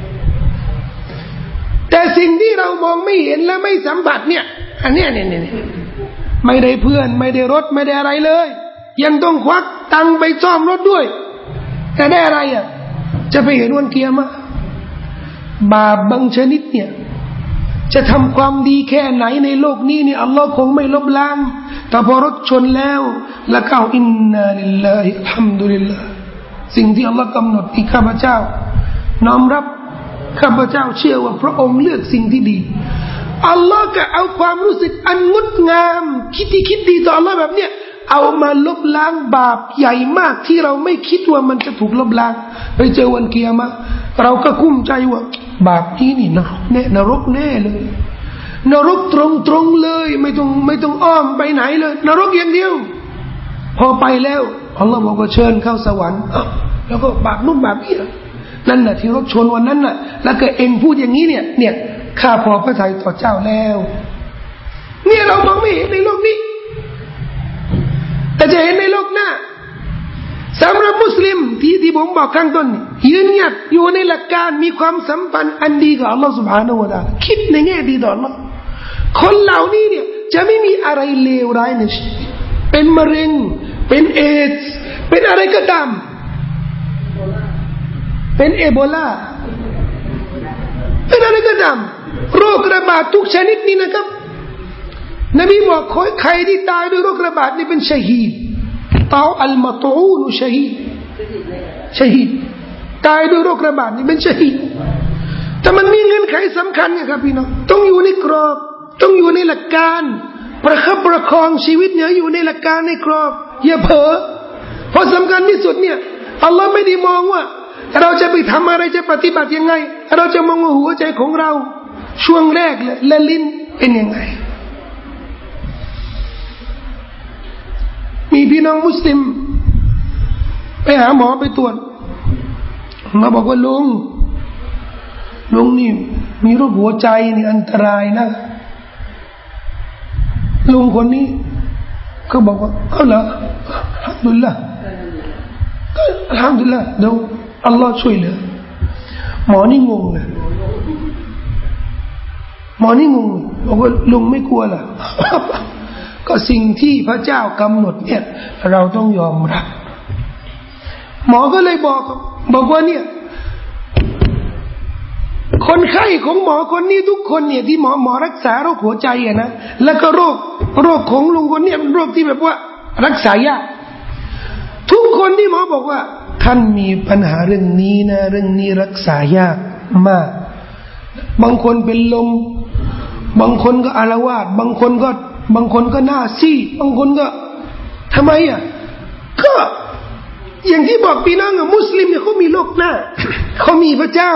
แต่สิ่งที่เรามองไม่เห็นและไม่สัมผัสเนี่ยอันเนี้ยไม่ได้เพื่อนไม่ได้รถไม่ได้อะไรเลยยังต้องควักตังค์ไปซ่อมรถด้วยแต่ได้อะไรจะไปเห็นวันเกียรติบาปบางชนิดเนี่ยจะทำความดีแค่ไหนในโลกนี้นี่อัลลอฮ์คงไม่ลบล้างแต่พอรถชนแล้วแล้วก็อินนาลิลลาฮิอัลฮัมดุลิลลาห์สิ่งที่อัลลอฮ์กำหนดที่ข้าพเจ้าน้อมรับข้าพเจ้าเชื่อว่าพระองค์เลือกสิ่งที่ดีอัลลอฮ์ก็เอาความรู้สึกอันงดงามคิดดีต่ออัลลอฮ์แบบเนี้ยเอามาลบล้างบาปใหญ่มากที่เราไม่คิดว่ามันจะถูกลบล้างไปเจอวันเกียรติเราก็กุ้มใจว่าบาปนี้นี่นรกแน่เลยนรกตรงเลยไม่ต้องอ้อมไปไหนเลยนรกอย่างเดียวพอไปแล้วอัลลอฮ์บอกว่าเชิญเข้าสวรรค์แล้วก็บาปนู่นบาปนี่นั่นน่ะที่รถชนวันนั้นน่ะแล้วก็เอ็งพูดอย่างนี้เนี่ยข้าพอพระทัยต่อเจ้าแล้วเนี่ยเรามองไม่เห็นในโลกนี้แต่จะเห็นในโลกหน้าสำหรับมุสลิมที่ผมบอกข้างต้นยืนหยัดอยู่ในหลักการมีความสัมพันธ์อันดีกับอัลลอฮฺ سبحانه และ تعالى คิดในแง่ดีต่ออัลลอฮฺคนเหล่านี้เนี่ยจะไม่มีอะไรเลวร้ายในชีวิตเป็นมะเร็งเป็นเอดส์เป็นอะไรก็ตามเป็นเอโบลาเป็นอะไรก็ตามโรคระบาดทุกชนิดนี้นะครับนบีบอกใครที่ตายด้วยโรคระบาดนี่เป็นชะฮีดตาอัลมาตูนชะฮีดตายด้วยโรคระบาดนี่เป็นชะฮีดแต่มันมีเงื่อนไขสำคัญนะครับพี่น้องต้องอยู่ในกรอบต้องอยู่ในหลักการประคับประคองชีวิตเนี่ยอยู่ในหลักการในกรอบอย่าเผลอเพราะสำคัญที่สุดเนี่ยอัลลอฮ์ไม่ได้มองว่าเราจะไปทำอะไรจะปฏิบัติยังไงเราจะมองว่าหัวใจของเราช่วงแรกและลิ้นเป็นยังไงมีพี่น้องมุสลิมไปหาหมอไปตรวจมาบอกว่าลุงนี่มีโรคหัวใจนี่อันตรายนะลุงคนนี้ก็บอกว่าเอาล่ะอัลฮัมดุลิลละห์อัลฮัมดุลิลละห์เดี๋ยวอัลลอฮ์ช่วยเหลือหมอนี่งงเลยหมอนี่งงบอกว่าลุงไม่กลัวเหรอก็สิ่งที่พระเจ้ากำหนดเนี่ยเราต้องยอมรับหมอก็เลยบอกว่าเนี่ยคนไข้ของหมอคนนี้ทุกคนเนี่ยที่หมอรักษาโรคหัวใจอะนะแล้วก็โรคของลุงคนนี้เป็นโรคที่แบบว่ารักษายากทุกคนที่หมอบอกว่าท่านมีปัญหาเรื่องนี้นะเรื่องนี้รักษายากมากบางคนเป็นลมบางคนก็อาละวาดบางคนก็หน้าซีดบางคนก็ทำไมอ่ะก็อย่างที่บอกพี่น้องมุสลิมเนี่ยเขามีโลกหน้า เขามีพระเจ้า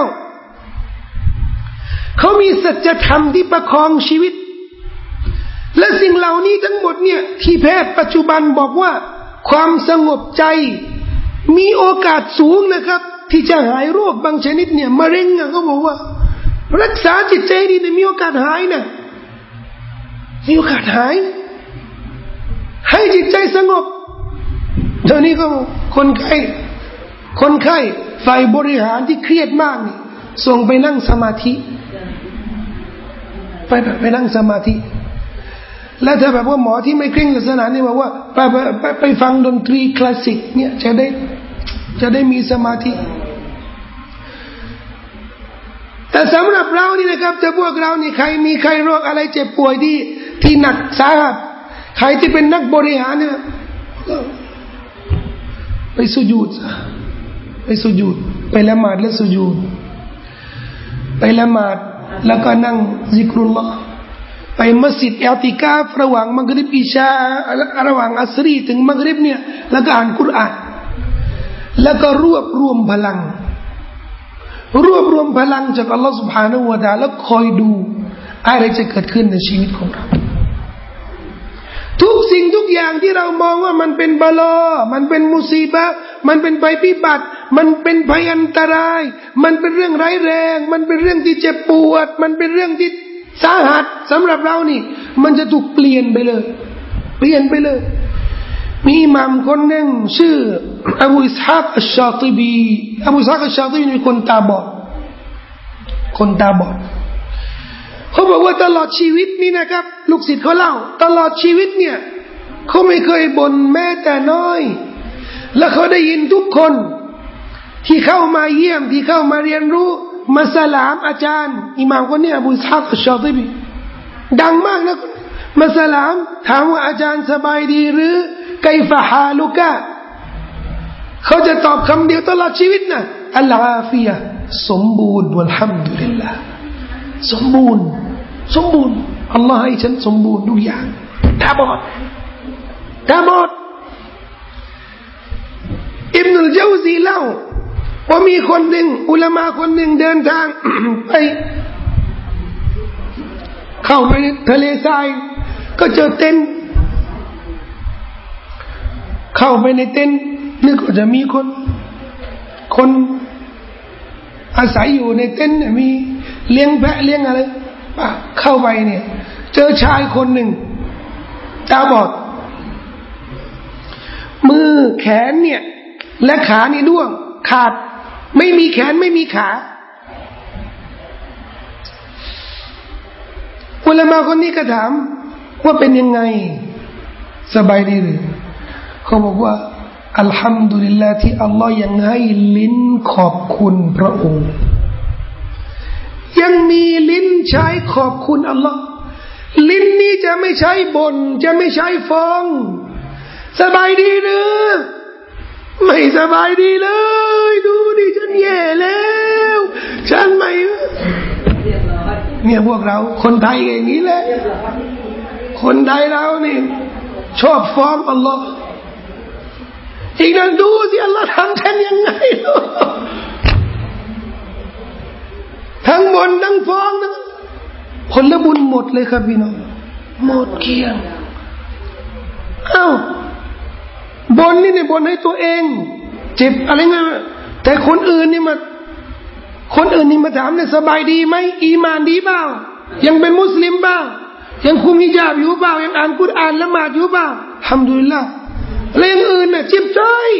เขามีสัจธรรมที่ประคองชีวิตและสิ่งเหล่านี้ทั้งหมดเนี่ยที่แพทย์ปัจจุบันบอกว่าความสงบใจมีโอกาสสูงนะครับที่จะหายโรคบางชนิดเนี่ยมะเร็งเขาบอกว่ารักษาจิตใจดีเนี่ยมีโอกาสหายนะมีโอกาสหายให้จิตใจสงบเดี๋ยวนี้ก็คนไข้ฝ่ายบริหารที่เครียดมากนี่ส่งไปนั่งสมาธิไปนั่งสมาธิแล้วถ้าแบบว่าหมอที่ไม่เคร่งศาสนาเนี่ยบอกว่าไปฟังดนตรีคลาสสิกเนี่ยจะได้มีสมาธิแต่สำหรับเรานี่นะครับจะพวกเรานี่ใครมีใครโรคอะไรเจ็บป่วยที่หนักสาหัสใครที่เป็นนักบริหารเนี่ยไปสุญูดไปละหมาดและสุญูดไปละหมาดแล้วก็นั่งซิกรุลลอฮ์ไปมัสยิดอิอติกาฟระหว่างมักริบอิชาระหว่างอัสรีถึงมักริบเนี่ยแล้วก็อ่านกุรอานแล้วก็รวบรวมพลังจากอัลลอฮฺ سبحانه และ تعالى แล้วคอยดูอะไรจะเกิดขึ้นในชีวิตของเราทุกสิ่งทุกอย่างที่เรามองว่ามันเป็นบาลอมันเป็นมุซีบะห์มันเป็นภัยพิบัติมันเป็นภัยอันตรายมันเป็นเรื่องร้ายแรงมันเป็นเรื่องที่เจ็บปวดมันเป็นเรื่องที่สาหัสสำหรับเรานี่มันจะถูกเปลี่ยนไปเลยมีอิหม่ามคนหนึ่งชื่ออบูอิสฮากอัชชาติบีเป็นคนตาบอดเขาบอกว่าตลอดชีวิตนี่นะครับลูกศิษย์เขาเล่าตลอดชีวิตเนี่ยเขาไม่เคยบ่นแม้แต่น้อยและเขาได้ยินทุกคนที่เข้ามาเยี่ยมที่เข้ามาเรียนรู้มาสลามอาจารย์อิหม่ามคนนี้อบูอิสฮากอัชชาติบีดังมากนะมาสลามถามว่าอาจารย์สบายดีหรือไกฟะฮาลุกะเขาจะตอบคำเดียวตลอดชีวิตนะอัลอาฟิยะสมบูรณ์วัลฮัมดุลิลลาห์สมบูรณ์อัลลอฮ์ให้ฉันสมบูรณ์ทุกอย่างตาบอดอิบนุลญาวซีเล่าว่ามีคนหนึ่งอุลามะคนหนึ่งเดินทาง ไปเข้าไปทะเลทรายก็เจอเต็นท์เข้าไปในเต็นท์นึกว่าจะมีคนอาศัยอยู่ในเต็นท์เนี่ยมีเลี้ยงแพะเลี้ยงอะไรเข้าไปเนี่ยเจอชายคนหนึ่งตาบอดมือแขนเนี่ยและขานี่ด้วงขาดไม่มีแขนไม่มีขาอุลามะคนนี้ก็ถามว่าเป็นยังไงสบายดีหรือเขาบอกว่าอัลฮัมดุลิลลาห์ที่อัลลอฮ์ยังให้ลิ้นขอบคุณพระองค์ยังมีลิ้นใช้ขอบคุณอัลลอฮ์ลิ้นนี้จะไม่ใช้บ่นจะไม่ใช้ฟ้องสบายดีหรือไม่สบายดีเลยดูดิฉันแย่แล้วฉันไม่เนี่ยพวกเราคนไทยอย่างนี้แหละคนไทยเรานี่ชอบฟ้องอัลลอฮ์อีกนั้นดูสิอัลลอฮ์ทำฉันยังไงทั้งบ่นทั้งฟ้องทั้งผลบุญหมดเลยครับพี่น้องหมดเกลี้ยงบ่นนี่เนี่ยบ่นให้ตัวเองเจ็บอะไรเงี้ยแต่คนอื่นนี่มาถามเนี่ยสบายดีไหมอีมานดีเปล่ายังเป็นมุสลิมเปล่ายังคุมฮิญาบอยู่เปล่ายังอ่านกุรอานละหมาดอยู่เปล่าอัลฮัมดุลิลละห์แล้วอย่างอื่นน่ะจิบจ้อย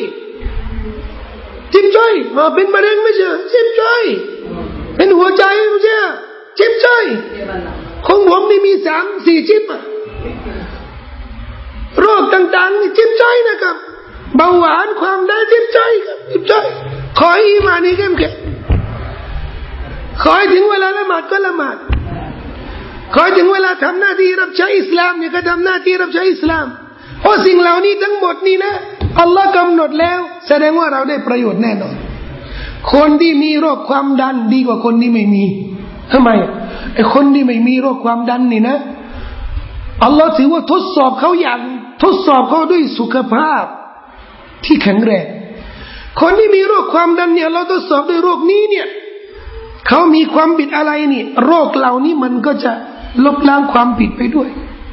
มาเป็นมะเร็งไม่ใช่จิบจ้อยเป็นหัวใจไม่ใช่จิบจ้อยของผมนี่มี3-4จิบโรคต่างๆนี่จิบจ้อยนะครับเบาหวานความดันจิบจ้อยครับจิบจ้อยขออีมานี่เข้มแข็งขอให้ถึงเวลาละหมาดก็ละหมาดขอให้ถึงเวลาทำหน้าที่รับใช้อิสลามเนี่ยก็ทำหน้าที่รับใช้อิสลามเพราะสิ่งเหล่านี้ทั้งหมดนี่นะอัลลอฮ์กำหนดแล้วแสดงว่าเราได้ประโยชน์แน่นอนคนที่มีโรคความดันดีกว่าคนที่ไม่มีทำไมไอ้คนที่ไม่มีโรคความดันนี่นะอัลลอฮ์ถือว่าทดสอบเขาด้วยสุขภาพที่แข็งแรงคนที่มีโรคความดันเนี่ยเราทดสอบด้วยโรคนี้เนี่ยเขามีความผิดอะไรนี่โรคเหล่านี้มันก็จะลบล้างความผิดไปด้วย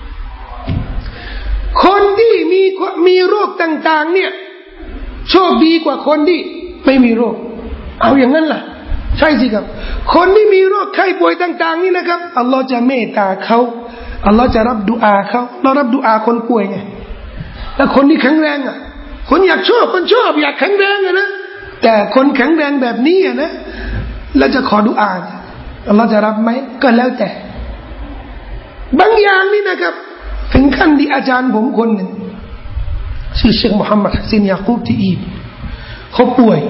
คนที่มีโรคต่างๆเนี่ยโชคดีกว่าคนที่ไม่มีโรคเอาอย่างนั้นล่ะใช่สิครับคนที่มีโรคไข้ป่วยต่างๆนี่นะครับอัลลอฮ์จะเมตตาเขาอัลลอฮ์จะรับดุอาเขาเรารับดุอาคนป่วยไงแล้วคนที่แข็งแรงคนอยากชอบแข็งแรงนะแต่คนแข็งแรงแบบนี้นะแล้วจะขอดุอาอัลลอฮ์จะรับไหมก็แล้วแต่บางอย่างนี่นะครับถึงขั้นที่อาจารย์ผมคนหนึ่งชื่อเชคมุฮัมมัดฮัสซินยากูบที่อียิปต์เขาป่วย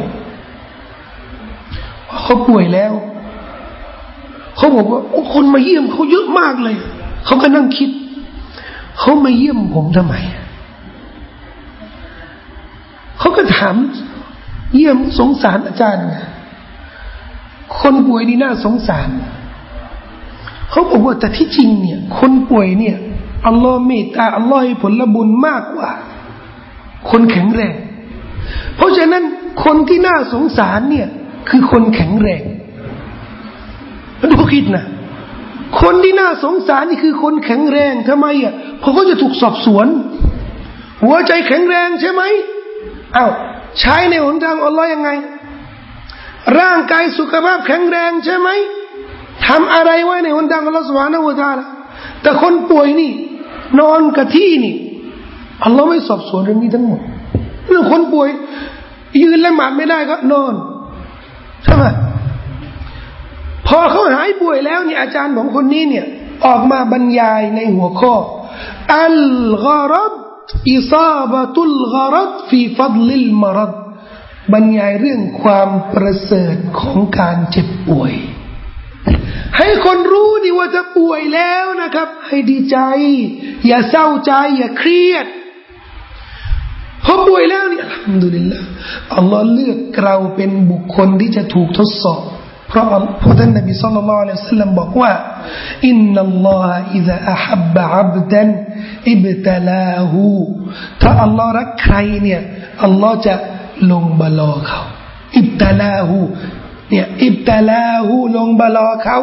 แล้วเขาบอกว่าคนมาเยี่ยมเขาเยอะมากเลยเขาก็นั่งคิดเขามาเยี่ยมผมทำไมเขาก็ถามเยี่ยมสงสารอาจารย์ไงคนป่วยนี่น่าสงสารเขาบอกว่าแต่ที่จริงเนี่ยคนป่วยเนี่ยอัลลอฮ์เมตตาอัลลอฮ์ให้ผลบุญมากกว่าคนแข็งแรงเพราะฉะนั้นคนที่น่าสงสารเนี่ยคือคนแข็งแรงดูคิดนะคนที่น่าสงสารนี่คือคนแข็งแรงทำไมเพราะเขาจะถูกสอบสวนหัวใจแข็งแรงใช่ไหมใช้ในหนทางอัลลอฮ์ยังไงร่างกายสุขภาพแข็งแรงใช่ไหมทำอะไรไว้ในหนทางอัลลอฮ์ซุบฮานะฮูวะตะอาลาแต่คนป่วยนี่นอนกับที่นี่อัลลอฮ์ไม่สอบสวนเรื่องนี้ทั้งหมดเรื่องคนป่วยยืนละหมาดไม่ได้ก็นอนใช่ไหมพอเขาหายป่วยแล้วเนี่ยอาจารย์ของคนนี้เนี่ยออกมาบรรยายในหัวข้ออัลกอรัดอิซาบะตุลกอรัดฟีฟัดลิลมะรัดบรรยายเรื่องความประเสริฐของการเจ็บป่วยให้คนรู้ดิว่าจะป่วยแล้วนะครับให้ดีใจอย่าเศร้าใจอย่าเครียดพอป่วยแล้วนี่อัลฮัมดุลิลลาห์อัลลอฮ์เลือกเราเป็นบุคคลที่จะถูกทดสอบเพราะท่านนบีศ็อลลัลลอฮุอะลัยฮิวะซัลลัมบอกว่าอินนัลลอฮะอิซาอะฮับบะอับดันอิบตะลาฮูถ้าอัลลอฮ์รักใครเนี่ยอัลลอฮ์จะลงบะลอเขาอิบตะลาฮูเนี่ยอิบตะลาฮูลงบะลอเขา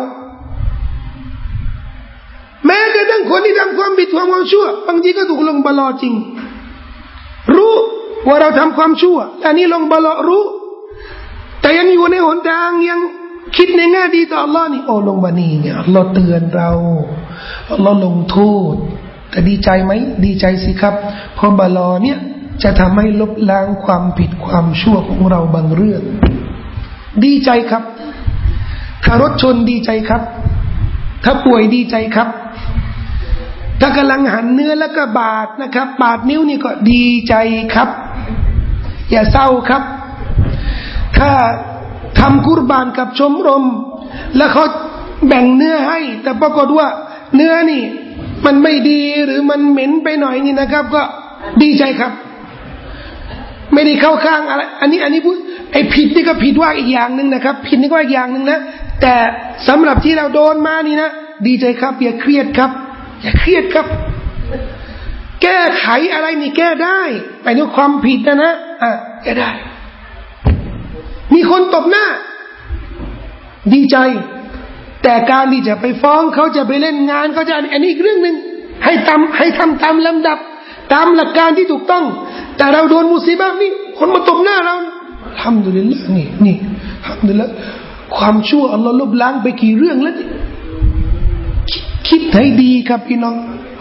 แม้กระทั่งคนที่ทำความผิดความชั่วบางทีก็ถูกลงบะลอจริงรู้ว่าเราทำความชั่วอันนี้ลงบะลอรู้แต่ยังอยู่ในหนทางยังคิดในแง่ดีต่ออัลลอฮ์นี่ลงมานี่เนี่ยอัลลอฮ์เตือนเราอัลลอฮ์ลงโทษแต่ดีใจไหมดีใจสิครับเพราะบาลอเนี่ยจะทำให้ลบล้างความผิดความชั่วของเราบางเรื่องดีใจครับถ้ารถชนดีใจครับถ้าป่วยดีใจครับถ้ากำลังหั่นเนื้อแล้วก็บาดนะครับบาดนิ้วนี่ก็ดีใจครับอย่าเศร้าครับถ้าทำกุรบานกับชมรมแล้วเขาแบ่งเนื้อให้แต่ปรากฏว่าเนื้อนี่มันไม่ดีหรือมันเหม็นไปหน่อยนี่นะครับก็ดีใจครับไม่ได้เข้าข้างอะไรอันนี้พูดไอ้ผิดนี่ก็ผิดว่าอีกอย่างนึงนะครับผิดนี่ก็อีกอย่างนึงนะแต่สำหรับที่เราโดนมานี่นะดีใจครับอย่าเครียดครับอย่าเครียดครับแก้ไขอะไรนี่แก้ได้ไปด้วยความผิดนะแก้ได้มีคนตบหน้าดีใจแต่การที่จะไปฟ้องเขาจะไปเล่นงานเขาจะอันนี้อีกเรื่องนึงให้ทำตามลำดับตามหลักการที่ถูกต้องแต่เราโดนมุสีบะห์นี่คนมาตบหน้าเราอัลฮัมดุลิลละห์นี่อัลฮัมดุลิลละห์ความชั่วอัลลอฮ์ลบล้างไปกี่เรื่องแล้วคิดให้ดีครับพี่น้อง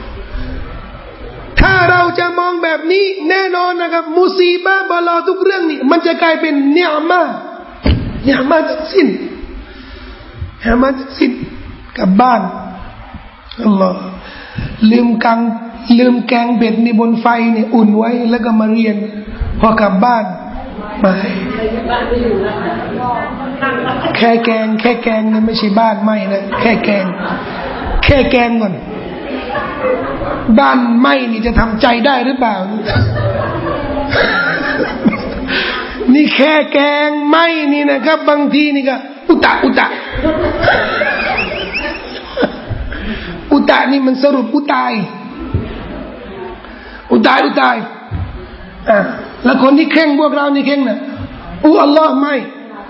ถ้าเราจะมองแบบนี้แน่นอนนะครับมุสีบะห์บาลาทุกเรื่องนี่มันจะกลายเป็นเนียมะทั้งสิ้นกลับบ้านอัลลอฮ์ลืมแกงเบ็ดในบนไฟเนี่ยอุ่นไว้แล้วก็มาเรียนพอกลับบ้านไม่แค่แกงเนี่ยไม่ใช่บ้านไม่นะแค่แกงก่อนบ้านไม่นี่จะทำใจได้หรือเปล่านี่แค่แกงไม่นี่นะครับบางทีนี่ก็อุตะนี่มันสรุปอุตายแล้วคนที่เข่งพวกเรานี่เข่งนะอัลลอฮ์ไม่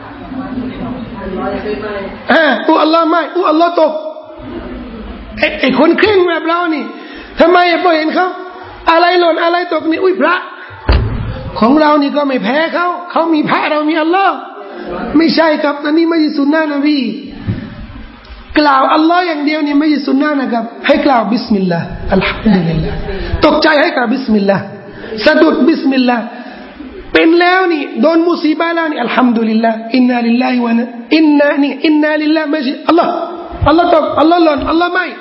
อัลลอฮ์ไม่อัลลอฮ์ตกไอ้คนเข่งแบบเรานี่ทำไมพอเห็นเขาอะไรหล่นอะไรตกนี่พระของเรานี่ก็ไม่แพ้เขามีพระเรามีอัลลอฮ์ไม่ใช่ครับอันนี้ไม่ใช่สุนนะนบีกล่าวอัลลอฮ์อย่างเดียวนี่ไม่ใช่สุนนะนะครับให้กล่าวบิสมิลลาห์อัลฮัมดุลิลลาห์ตกใจให้กล่าวบิสมิลลาห์สะดุดบิสมิลลาห์เป็นแล้วนี่โดนมุสีบะห์แล้วนี่อัลฮัมดุลิลลาห์อินนาลิลลาฮิวะอินนาลิลลาห์ไม่ใช่อัลลอฮ์ตกอัลลอฮ์หล่นอัลลอฮ์ไม่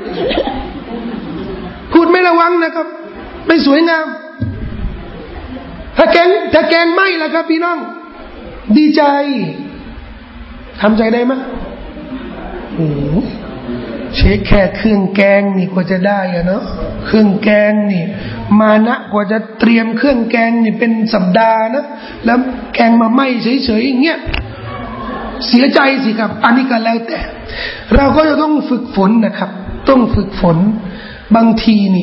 พูดไม่ระวังนะครับไม่สวยงามถ้าแกงไม่ล่ะครับพี่น้องดีใจทำใจได้ไหมเช็คแค่เครื่องแกงนี่กว่าจะได้อะเนาะเครื่องแกงนี่มานะกว่าจะเตรียมเครื่องแกงนี่เป็นสัปดาห์นะแล้วแกงมาไหม้เฉยๆอย่างเงี้ยเสียใจสิครับอันนี้ก็แล้วแต่เราก็จะต้องฝึกฝนนะครับต้องฝึกฝนบางทีนี่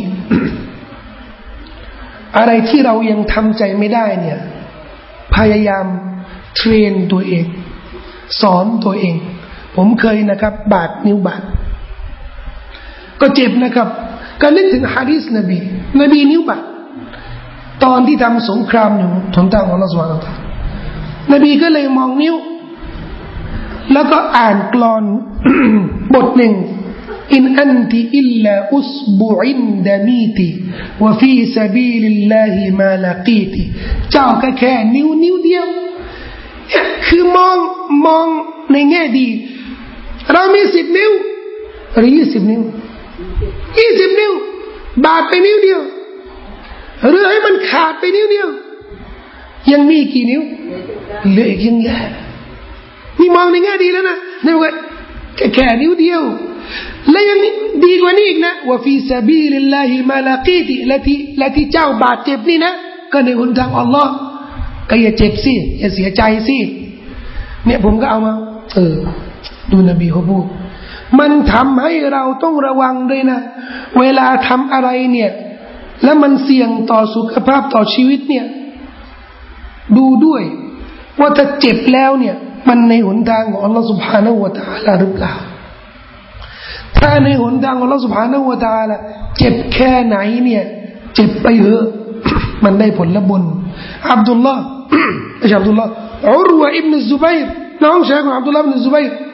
อะไรที่เรายังทำใจไม่ได้เนี่ยพยายามเทรนตัวเองสอนตัวเองผมเคยนะครับบาดนิ้วบาดก็เจ็บนะครับก็นึกถึงหะดีษนบีนิ้วบาดตอนที่ทำสงครามอยู่ทนทางของอัลเลาะห์ซุบฮานะฮูวะตะอาลานบีก็เลยมองนิ้วแล้วก็อ่านกลอน บทหนึ่งอินอันติอิลลาอุสบุอินดามีติวะฟีซะบีลิลลาฮิมาลากีติเจ้าก็แค่นิ้วเดียวคือมองในแง่ดีเรามี10 นิ้วหรือ20 นิ้ว20 นิ้วบาดไปนิ้วเดียวหรือให้มันขาดไปนิ้วเดียวยังมีกี่นิ้วเหลืออีกยังเยอะนี่มองในแง่ดีแล้วนะนี่ว่าแค่นิ้วเดียวและยังดีกว่านี้อีกนะว่าฟีซะบีลิลลาฮิมาลากีติและที่เจ้าบาดเจ็บนี่นะก็ในหนทางอัลลอฮ์ก็อย่าเจ็บสิอย่าเสียใจสิเนี่ยผมก็เอามาดูนบีเขาพูดมันทำให้เราต้องระวังด้วยนะเวลาทำอะไรเนี่ยแล้วมันเสี่ยงต่อสุขภาพต่อชีวิตเนี่ยดูด้วยว่าถ้าเจ็บแล้วเนี่ยมันในหนทางของอัลลอฮฺ سبحانه และ تعالى หรือเปล่าถ้าในหนทางของอัลลอฮฺ سبحانه และ تعالى เจ็บแค่ไหนเนี่ยเจ็บไปเถอะ มันได้ผลบุญอับดุลลอฮ์อับดุลลอฮ์อุรวะอิบนุซุบัยร์น้องชายของอับดุลลอฮ์อิบนุซุบัยร์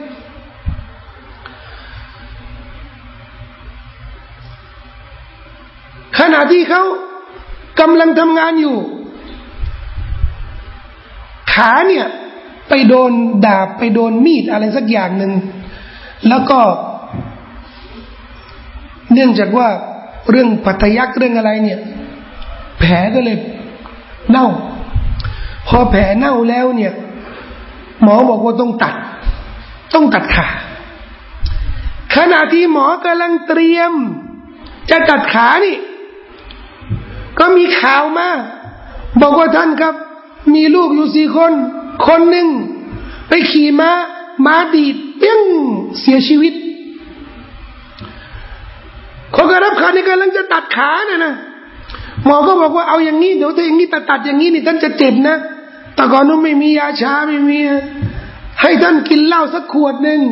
ขณะที่เขากำลังทำงานอยู่ขาเนี่ยไปโดนดาบไปโดนมีดอะไรสักอย่างหนึ่งแล้วก็เนื่องจากว่าเรื่องปัทยักเรื่องอะไรเนี่ยแผลก็เลยเน่าพอแผลเน่าแล้วเนี่ยหมอบอกว่าต้องตัดขาขณะที่หมอกำลังเตรียมจะตัดขานี่ก็มีข่าวมาบอกว่าท่านครับมีลูกอยู่4 คนหนึ่งไปขี่ม้าดีดเปี้ยงเสียชีวิตเขาก็รับข่าวในกำลังจะตัดขานะหมอก็บอกว่าเอาอย่างนี้เดี๋ยวถ้าอย่างนี้ตัดอย่างนี้นี่ท่านจะเจ็บนะแต่ก่อนนู้นไม่มียาชาไม่มีให้ท่านกินเหล้าสักขวดหนึ่ง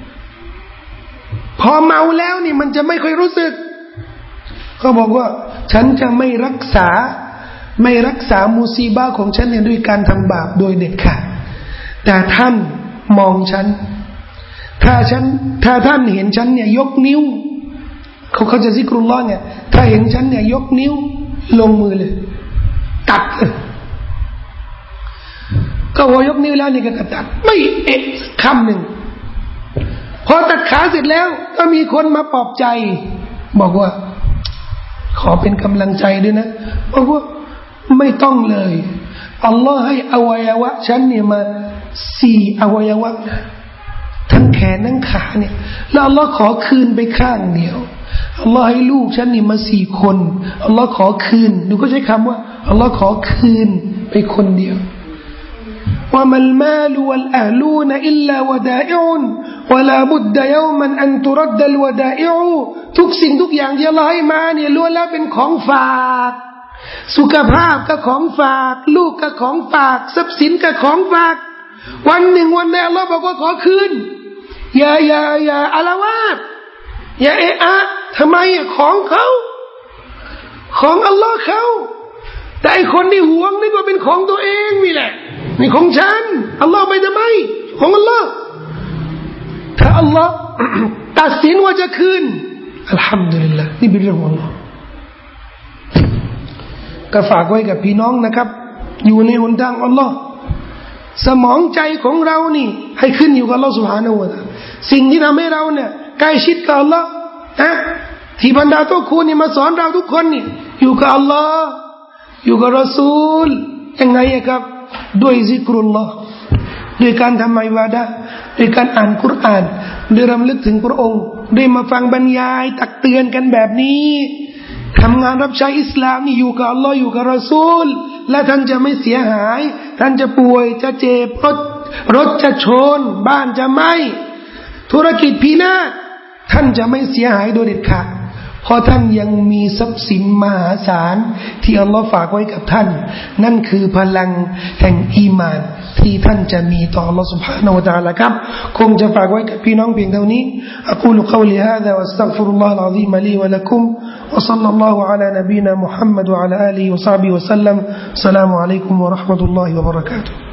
พอเมาแล้วนี่มันจะไม่ค่อยรู้สึกเขาบอกว่าฉันจะไม่รักษามุซีบะห์ของฉันเนี่ยด้วยการทำบาปโดยเด็ดขาดแต่ท่านมองฉันถ้าท่านเห็นฉันเนี่ยยกนิ้วเขาจะซิกรุลลอฮ์เนี่ยถ้าเห็นฉันเนี่ยยกนิ้วลงมือเลยตัดก็พอยกนิ้วแล้วนี่ก็ตัดไม่เอะคำหนึ่งพอตัดขาเสร็จแล้วก็มีคนมาปลอบใจบอกว่าขอเป็นกำลังใจด้วยนะบอกว่าไม่ต้องเลยอัลลอฮ์ให้อวัยวะฉันเนี่ยมา4 อวัยวะทั้งแขนทั้งขาเนี่ยแล้วอัลลอฮ์ขอคืนไปข้างเดียวอัลลอฮ์ให้ลูกฉันนี่มา4 คนอัลลอฮ์ขอคืนดูก็ใช้คำว่าอัลลอฮ์ขอคืนไปคนเดียวว่ามัลมาลวัลอะห์ลูนอิลลาวะดาอิอุนวะลาบุดดะยอมันอันตุรัดดัลวะดาอิอุทุกสิ่งทุกอย่างที่อัลลอฮ์ให้มาเนี่ยล้วนแล้วเป็นของฝากสุขภาพก็ของฝากลูกก็ของฝากทรัพย์สินก็ของฝากวันหนึ่งวันใดอัลลอฮ์บอกว่าขอคืนอย่าอาละวาดอย่าเอะอะทำไมของเขาของอัลลอฮ์เขาแต่ไอคนที่หวงนี่ก็เป็นของตัวเองนี่แหละนี่ของฉันอัลลอฮ์ไปทำไมของอัลลอฮ์ถ้าอัลลอฮ์ตัดสินว่าจะคืนอัลฮัมดุลิลละนี่เป็นเรื่องของอัลลอฮ์ก็ฝากไว้กับพี่น้องนะครับอยู่ในหนทางอัลลอฮ์สมองใจของเรานี่ให้ขึ้นอยู่กับอัลลอฮ์ سبحانه และ تعالى สิ่งที่ทำให้เราเนี่ยใกล้ชิดกับอัลลอฮ์ที่บรรดาตัวคุณนี่มาสอนเราทุกคนนี่อยู่กับอัลลอฮ์อยู่กับรอซูลยังไงครับด้วยซิกรุลลอฮ์ด้วยการทำอิบาดะห์ด้วยการอ่านกุรอานด้วยรำลึกถึงพระองค์ด้วยมาฟังบรรยายตักเตือนกันแบบนี้ทำงานรับใช้อิสลามนี่อยู่กับอัลลอฮ์อยู่กับรอซูลและท่านจะไม่เสียหายท่านจะป่วยจะเจ็บรถจะชนบ้านจะไหม้ธุรกิจพินาศท่านจะไม่เสียหายโดยเด็ดขาดเพราะท่านยังมีทรัพย์สินมหาศาลที่อัลลอฮ์ฝากไว้กับท่านนั่นคือพลังแห่งอีมานที่ท่านจะมีต่ออัลลอฮ์ سبحانه และ تعالى ครับคงจะฝากไว้กับพี่น้องเพียงเท่านี้อะกูลุกอลิฮาซาวัสตัฆฟิรุลลอฮุลอะซีมลีวะละกุมวะศ็อลลัลลอฮุอะลานะบีนะมุฮัมมัดวะอะลาอาลีฮิวะศอฮบิฮิวะซัลลัมอัสสลามุอะลัยกุมวะเราะห์มะตุลลอฮิวะบะเราะกาตุฮ์